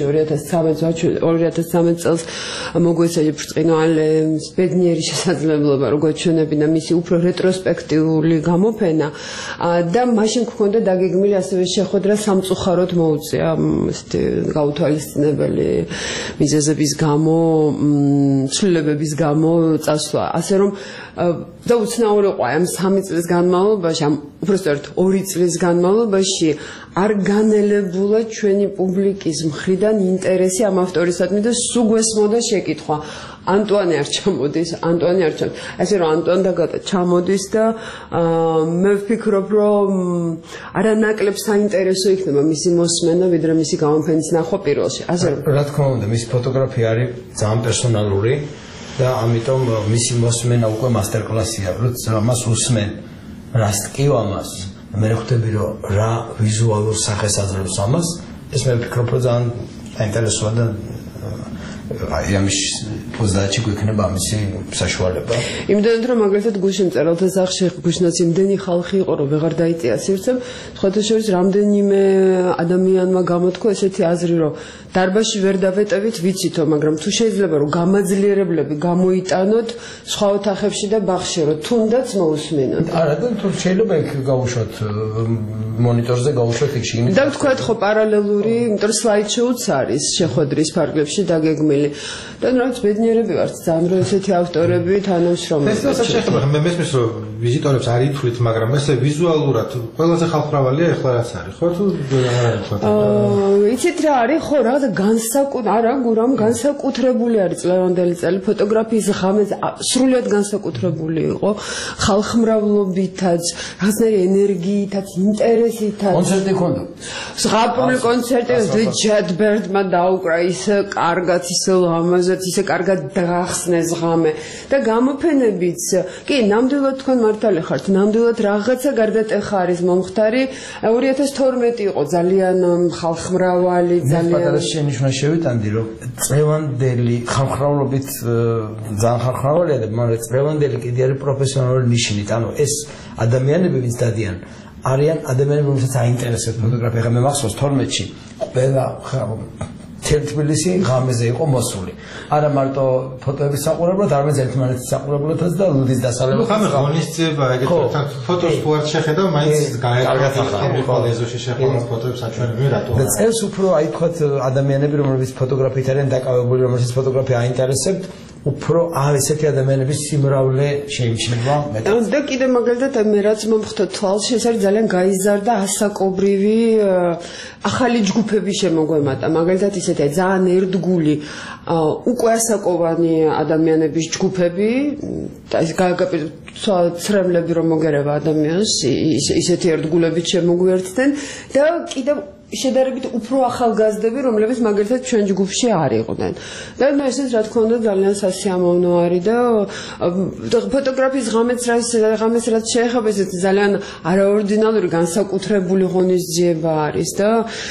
Speaker 13: ორი ათას ცხრამეტ წელს მოგვეცადა ბრწყინვალე ბედნიერი შესაძლებლობა რომ გვეჩვენებინა მისი უფრო რეტროსპექტიული გამოფენა და მაშინ გვქონდა დაგეგმილი ასევე შეხვედრა სამწუხაროდ მოუწია ესეთი გაუთვალისწინებელი მიზეზების გამო, ცვლილებების გამო წასვლა. ასე რომ და უცნაური ყვა ამ სამი წლის განმავლობაში, ამ უბრალოდ ორი წლის განმავლობაში არ განელებულა ჩვენი პუბლიკის მხრიდან ინტერესი ამ ავტორისადმი და სულ გვესმოდა შეკითხვა ანტუანი არ ჩამოდის, ანტუანი არ ჩამოდის. ასე რომ ანტუან დაგატა ჩამოდის და მე ვფიქრობ რომ არანაკლებ საინტერესო იქნება მისი მოსმენა, ვიდრე მისი გამოფენის ნახვა პირველში. ასე რომ
Speaker 12: რა თქმა უნდა, მისი ფოტოგრაფია არის ძალიან პერსონალური და ამიტომ მისი მოსმენა უკვე მასტერკლასია, როცა მას უსმენ რას ტკივა მას, მე ხვდები რომ რა ვიზუალურ სახეს აძლევს ამას, ეს მე ვფიქრობ რომ ძალიან საინტერესოა და აი ამის ოცდაათში გვექნება ამისი საშუალება.
Speaker 13: იმდენად რომ მაგალითად გუშინ მწერალთა სახლში გუშინაც იმდენი ხალხი იყო რომ ვეღარ დაიწია სივრცემ, სხვათა შორის რამდენიმე ადამიანმა გამოთქვა ესეთი აზრი რომ დარბაზში ვერ დავეტევით ვიცითო, მაგრამ თუ შეიძლება რომ გამაძლიერებლები გამოიტანოთ სხვა ოთახებში და ბაღში რომ თუნდაც მოусმინოთ.
Speaker 12: არა და თუ შეიძლება იქ გავუშვათ მონიტორზე გავუშვათ იქ შიგნით.
Speaker 13: და ვთქვათ ხო პარალელური, იმიტომ რომ სლაიდშოუც არის შეხვედრის ფარგლებში დაგეგმილი. და რაც ბედნიერები ვართ ძალიან რომ ესეთი ავტორები თანამშრომლობენ.
Speaker 2: ფესტივალს შეეხება მე მესმის რომ ვიზიტორებს არ ითვლით, მაგრამ ესე ვიზუალურად ყველაზე ხალხმრავალია ეხლა რაც არის, ხო თუ არ არის ხო?
Speaker 13: აა იცით რა არის ხო რა და განსაკუთრ არა გურამ განსაკუთრებული არის წლევანდელი წელი ფოტოგრაფიის ღამეზე სრულად განსაკუთრებული იყო ხალხმრავლობითაც, რაღაცნაირი ენერგიითაც, ინტერესითაც.
Speaker 12: კონცერტი ჰქონდა.
Speaker 13: ზღაპრული კონცერტი ჯედ ბერდმა დაუკრა ისე კარგად ისე ლამაზად ისე კარგად დაახსნეს ღამე და გამოფენებიც კი ნამდვილად თქვენ მართალი ხართ, ნამდვილად რაღაცა გარდატეხა არის მომხდარი. ორი ათას თორმეტი იყო ძალიან ხალხმრავალი, ძალიან
Speaker 12: შენიშნა შევიტანდი რომ წლევანდელი ხალხმრავლობით ძალიან ხალხმრავლია და მაგრამ წლევანდელი კიდე არის პროფესიონალური ნიშნით, ანუ ეს ადამიანები ვინც დადიან არიან ადამიანები რომელსაც აინტერესებთ ფოტოგრაფია. მე მახსოვს თორმეტში ყველა თბილისი ღამეზე იყო მოსული. არა მარტო ფოტოების საყურებლად, არამედ ერთმანეთის საყურებლადაც და ლუდის დასალევად.
Speaker 2: ხამე ღონისძიება ეგეთ ფოტოს თუ არ შეხედა, მაინც კარგად ახლა ეზოში შეხედა ფოტოებს აჩვენებენ რატო.
Speaker 12: და წელს უფრო აი თქვათ ადამიანები რომლებიც ფოტოგრაფიით არიან დაკავებული, რომელსაც ფოტოგრაფია აინტერესებთ, უფრო ესეთი ადამიანების სიმრავლე შეიმჩნევა მეტად.
Speaker 13: და კიდე მაგალითად მე რაც მომხდა თვალში, ეს არის ძალიან გაიზარდა ასაკობრივი ახალი ჯგუფები შემოგვემატა. მაგალითად ისეთი ძალიან ერთგული უკვე ასაკოვანი ადამიანების ჯგუფები და ის ცრემლები რომ მოგერება ადამიანს, ისეთი ერთგულებით შემოგვიერთდნენ და კიდე შედარებით უფრო ახალგაზრდები, რომლებიც მაგალითად ჩვენ ჯგუფში არ იყვნენ. და მე ესეც რა თქმა უნდა ძალიან სასიამოვნო არის და ფოტოგრაფიის ღამეც რაც ღამეც რაც შეეხება ეს ძალიან არაორდინალური განსაკუთრებული ღონისძიება არის და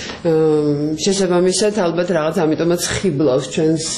Speaker 13: შესაბამისად ალბათ რაღაც ამიტომაც ხიბლავს ჩვენს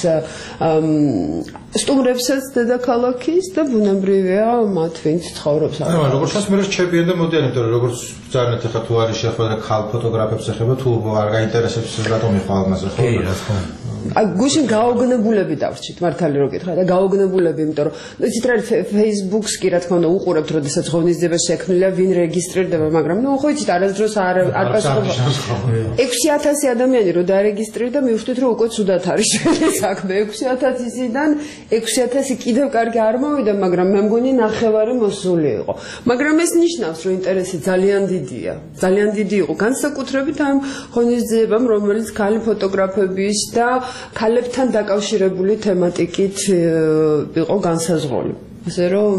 Speaker 13: სტუმრებსაც დედაქალაქის და ბუნებრივია მათ ვინც ცხოვრობს აქ.
Speaker 2: ანუ როგორც ჩანს მე რჩებიან და მოდიან, იმიტომ რომ როგორც ძალიან ეხა თუ არის შეხვედრა ხალ ფოტოგრაფებს ეხება თუ არ გაინტერესებს რატომ ეხა ამაზე ხო? კი, რა თქმა უნდა. აი გუშინ გაოგნებულები დავრჩით, მართალი რო გითხრა და გაოგნებულები, იმიტომ რომ იცით რა Facebook-ს კი რა თქმა უნდა უყურებთ, როდესაც ღონისძიება შექმნილია, ვინ რეგისტრირდება, მაგრამ ნუ ხო იცით არასდროს არ არ პასუხობა. ექვსი ათასი ადამიანი რო დარეგისტრირდა, მივხვდით რომ უკვე ცუდად არის ჩვენი საქმე. ექვსი ათასისიდან ექვსი ათასი კიდევ კარგი არ მოვიდა, მაგრამ მე მგონი ნახევარი მოსული იყო. მაგრამ ეს ნიშნავს, რომ ინტერესი ძალიან დიდია. ძალიან დიდი იყო განსაკუთრებით ამ ღონისძიებამ, რომელიც ქალი ფოტოგრაფების და ქალებთან დაკავშირებული თემატიკით იყო განსაზღვრული. ასე რომ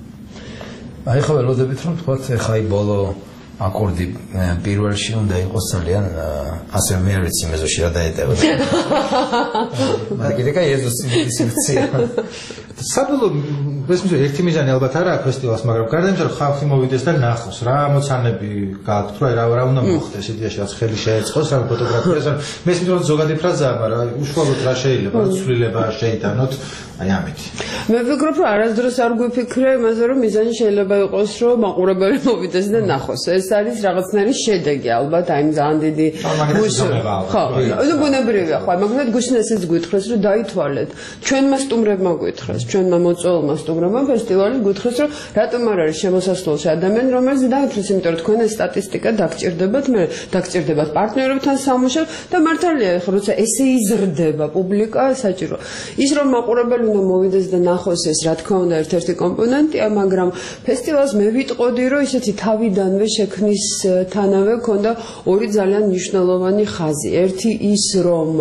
Speaker 12: აი ხო ველოდებით რომ თქვათ ხა აი ბოლო აკორდი პირველში უნდა იყოს ძალიან ასე მე არ ვიცი მეზოში რა დაეტევა. მაგიტეკა ეზოს სიმცია.
Speaker 2: საბოლოო ეს მიზანი ერთი მიზანი ალბათ არა ფესტივალს, მაგრამ გარდა იმისა რომ ხალხი მოვიდეს და ნახოს რა მოცანები გააქვთ, რა რა უნდა მოხდეს იდეაში რაც ხელი შეეწყოს რა ფოტოგრაფიას. მე ისმის რომ ზოგადი ფრაზაა, მაგრამ უშუალოდ რა შეიძლება ცვლილება შეიტანოთ აი ამით.
Speaker 13: მე ვფიქრობ რომ არასდროს არ გვიფიქრე იმაზე რომ მიზანი შეიძლება იყოს რომ მაყურებელი მოვიდეს და ნახოს. ეს არის რაღაცნაირი შედეგი ალბათ აი ძალიან დიდი გუშინება. ხო, ანუ ბუნებრივია ხო, მაგრამ გუშინ ესეც გვითხრეს რომ დაითვალეთ. ჩვენმა სტუმრებმა გვითხრეს, ჩვენმა მოწვეულმა სტუმრებმა ფესტივალი გვითხრეს რომ რატომ არ არის შემოსასვლელში ადამიანი რომელიც დაითვალეს, იმიტომ რომ თქვენ ეს სტატისტიკა დაგჭირდებათ, მე დაგჭირდებათ პარტნიორებთან სამუშაო და მართალია ხო როცა ესე იზრდება პუბლიკა საჭირო. ის რომ მაყურებელი უნდა მოვიდეს და ნახოს ეს რა თქმა უნდა ერთ-ერთი კომპონენტია, მაგრამ ფესტივალს მე ვიტყოდი რომ ისეთი თავიდანვე შექმნის თანავე ქონდა ორი ძალიან მნიშვნელოვანი ხაზი. ერთი ის რომ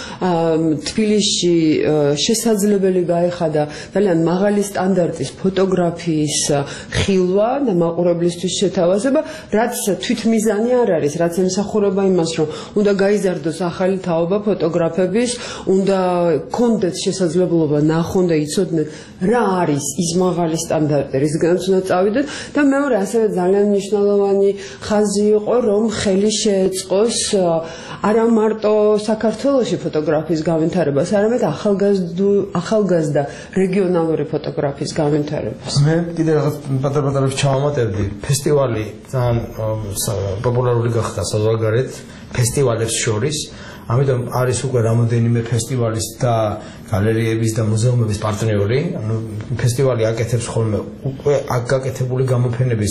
Speaker 13: თბილისში შესაძლებელი გაეხადა ძალიან მაღალი სტანდარტის ფოტოგრაფიის ხილვა და მაყურებლისთვის შეთავაზება, რაც თვითმიზანი არ არის, რაც ემსახურება იმას, რომ უნდა გაიზარდოს ახალი თაობა ფოტოგრაფების, უნდა კონდეთ შესაძლებლობა ნახონ და იცოდნენ რა არის ის მაღალი სტანდარტი, რისგანაც უნდა წავიდეთ და მეორე ასევე ძალიან მნიშვნელოვანი ხაზი იყო, რომ ხელი შეეწყოს არა მარტო საქართველოში ფოტოგრაფიის განვითარებას, არამედ ახალგაზრდა რეგიონალური ფოტოგრაფიის განვითარებას.
Speaker 12: მე კიდე რაღაც პატარ-პატარებს ჩავამატებდი. ფესტივალი ძალიან პოპულარული გახდა საზღვარგარეთ ფესტივალებს შორის. ამიტომ არის უკვე რამოდენიმე ფესტივალის და გალერეების და მუზეუმების პარტნიორი. ანუ ფესტივალი აკეთებს ხოლმე უკვე აქ გაკეთებული გამოფენების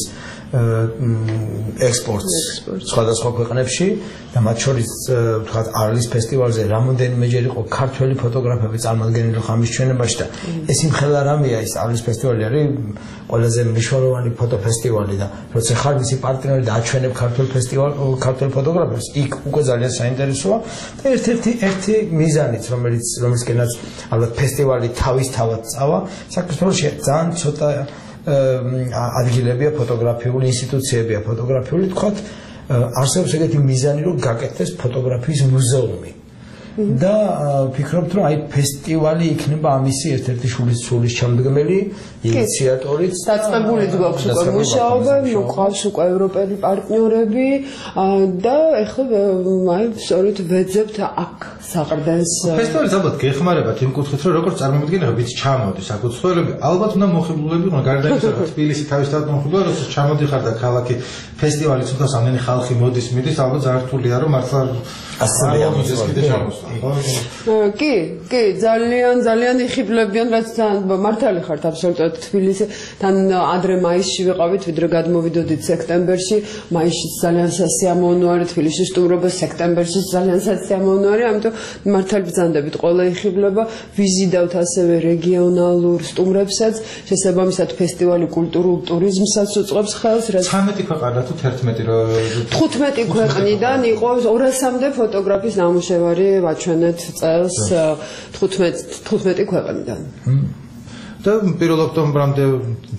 Speaker 12: ექსპორტს სხვადასხვა ქვეყნებში და მათ შორის ვთქვათ არლის ფესტივალზე რამოდენიმეჯერ იყო ქართველი ფოტოგრაფები წარმოადგენილი ხამის ჩვენებაში და ეს იმხელა რამეა ის არლის ფესტივალი არის ყველაზე მნიშვნელოვანი ფოტოფესტივალი და როცა ხარ მისი პარტნიორი და აჩვენებ ქართულ ფესტივალ ქართულ ფოტოგრაფებს იქ უკვე ძალიან საინტერესოა და ერთ-ერთი ერთი მიზანიც რომელიც რომელსკენაც ალბათ ფესტივალი თავისთავად წავა საქართველოში ძალიან ცოტა ადგილებია ფოტოგრაფიული ინსტიტუციებია ფოტოგრაფიული თქვათ არსებობს ეგეთი მიზანი რომ გაკეთდეს ფოტოგრაფიის მუზეუმი და ვფიქრობთ რომ აი ფესტივალი იქნება ამისი ერთ-ერთი სულის ჩამდგმელი ინიციატორიც
Speaker 13: დაწყებულიც გვაქვს უკვე მუშაობა, მოყავს უკვე ევროპელი პარტნიორები და ეხლა აი სწორედ ვეძებთ აქ საყრდენს
Speaker 2: ფესტივალის ალბათ გეხმარებათ იმ კუთხით რომ როგორც წარმომადგენლები ვინც ჩამოდის აქ უცხოელები ალბათ უნდა მოხიბლულები იყვნენ გარდა იმისა რომ თბილისი თავისთავად მოხიბლულია როცა ჩამოდიხარ და ქალაქი ფესტივალი თუნდაც ამდენი ხალხი მოდის მიდის ალბათ ძალიან რთულია რომ მართლა ასწავლე ამის კიდე ჩამოსვლა
Speaker 13: კი კი ძალიან ძალიან იხიბლებიან რაც მართალი ხართ აბსოლუტურად თბილისთან ადრე მაისში ვიყავით ვიდრე გადმოვიდოდით სექტემბერში მაისში ძალიან სასიამოვნო არის თბილისში სტუმრობა სექტემბერში ძალიან სასიამოვნო არის ამიტომ მართალი ბრძანდებით ყველა იხიბლება ვიზიდავთ ასევე რეგიონალურ სტუმრებსაც შესაბამისად ფესტივალი კულტურულ ტურიზმსაც უწყობს ხელს რაც
Speaker 2: ცხრამეტი ქვეყანა თუ თერთმეტი
Speaker 13: თხუთმეტი ქვეყნიდან იყო ორასამდე ფოტოგრაფის ნამუშევარი ვაჩვენეთ წელს თხუთმეტი თხუთმეტი ქვეყნიდან
Speaker 2: და პირველ ოქტომბრამდე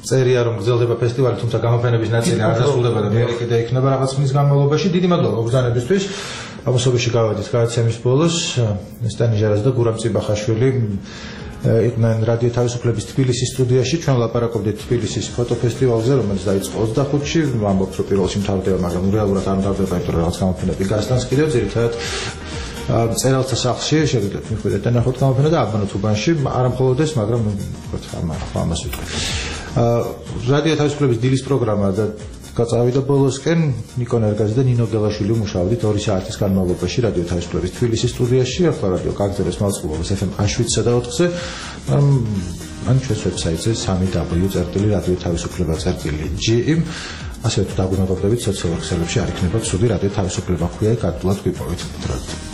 Speaker 2: წერია რომ გრძელდება ფესტივალი, თუმცა გამოფენების ნაწილი არ დასრულდება და მე კიდე იქნება რაღაც ხნის განმავლობაში. დიდი მადლობა მოგზაურობისთვის. ამასობაში გავედით გადაცემის ბოლოს. სტანიჟარას და გურამ წიბახაშვილი იყვნენ რადიო თავისუფლების თბილისის სტუდიაში. ჩვენ ვლაპარაკობდით თბილისის ფოტოფესტივალზე, რომელიც დაიწყო ოცდახუთში. ვამბობთ, რომ პირველში მთავრდება, მაგრამ რეალურად არ მთავრდება, იმიტომ რომ რაღაც გამოფენები გასტანს კიდევ ძირითადად წერალთა სახლში შეგიძლიათ მიხვიდეთ და ნახოთ გამოფენა და აბანოთ უბანში, არა მხოლოდ ეს, მაგრამ ვთქვათ, ამას ვიტყვი. რადიო თავისუფლების დილის პროგრამა და გაწავიდა ბოლოსკენ. ნიკონ ერგაძე და ნინო გელაშვილი მუშაობდით ორი საათის განმავლობაში რადიო თავისუფლების თბილისის სტუდიაში. ახლა რადიო გაგრძელებს მაუწყებლობას ეფ ემ შვიდსა და ოთხზე. ან ჩვენს ვებსაიტზე სამი დაბლიუ წერტილი რადიო თავისუფლება წერტილი ჯი იმ. ასევე თუ დაგვიმეგობრდებით სოციალურ ქსელებში არ იქნება ცუდი რადიო თავისუფლება ხვია, გაგულად გვიპოვეთ.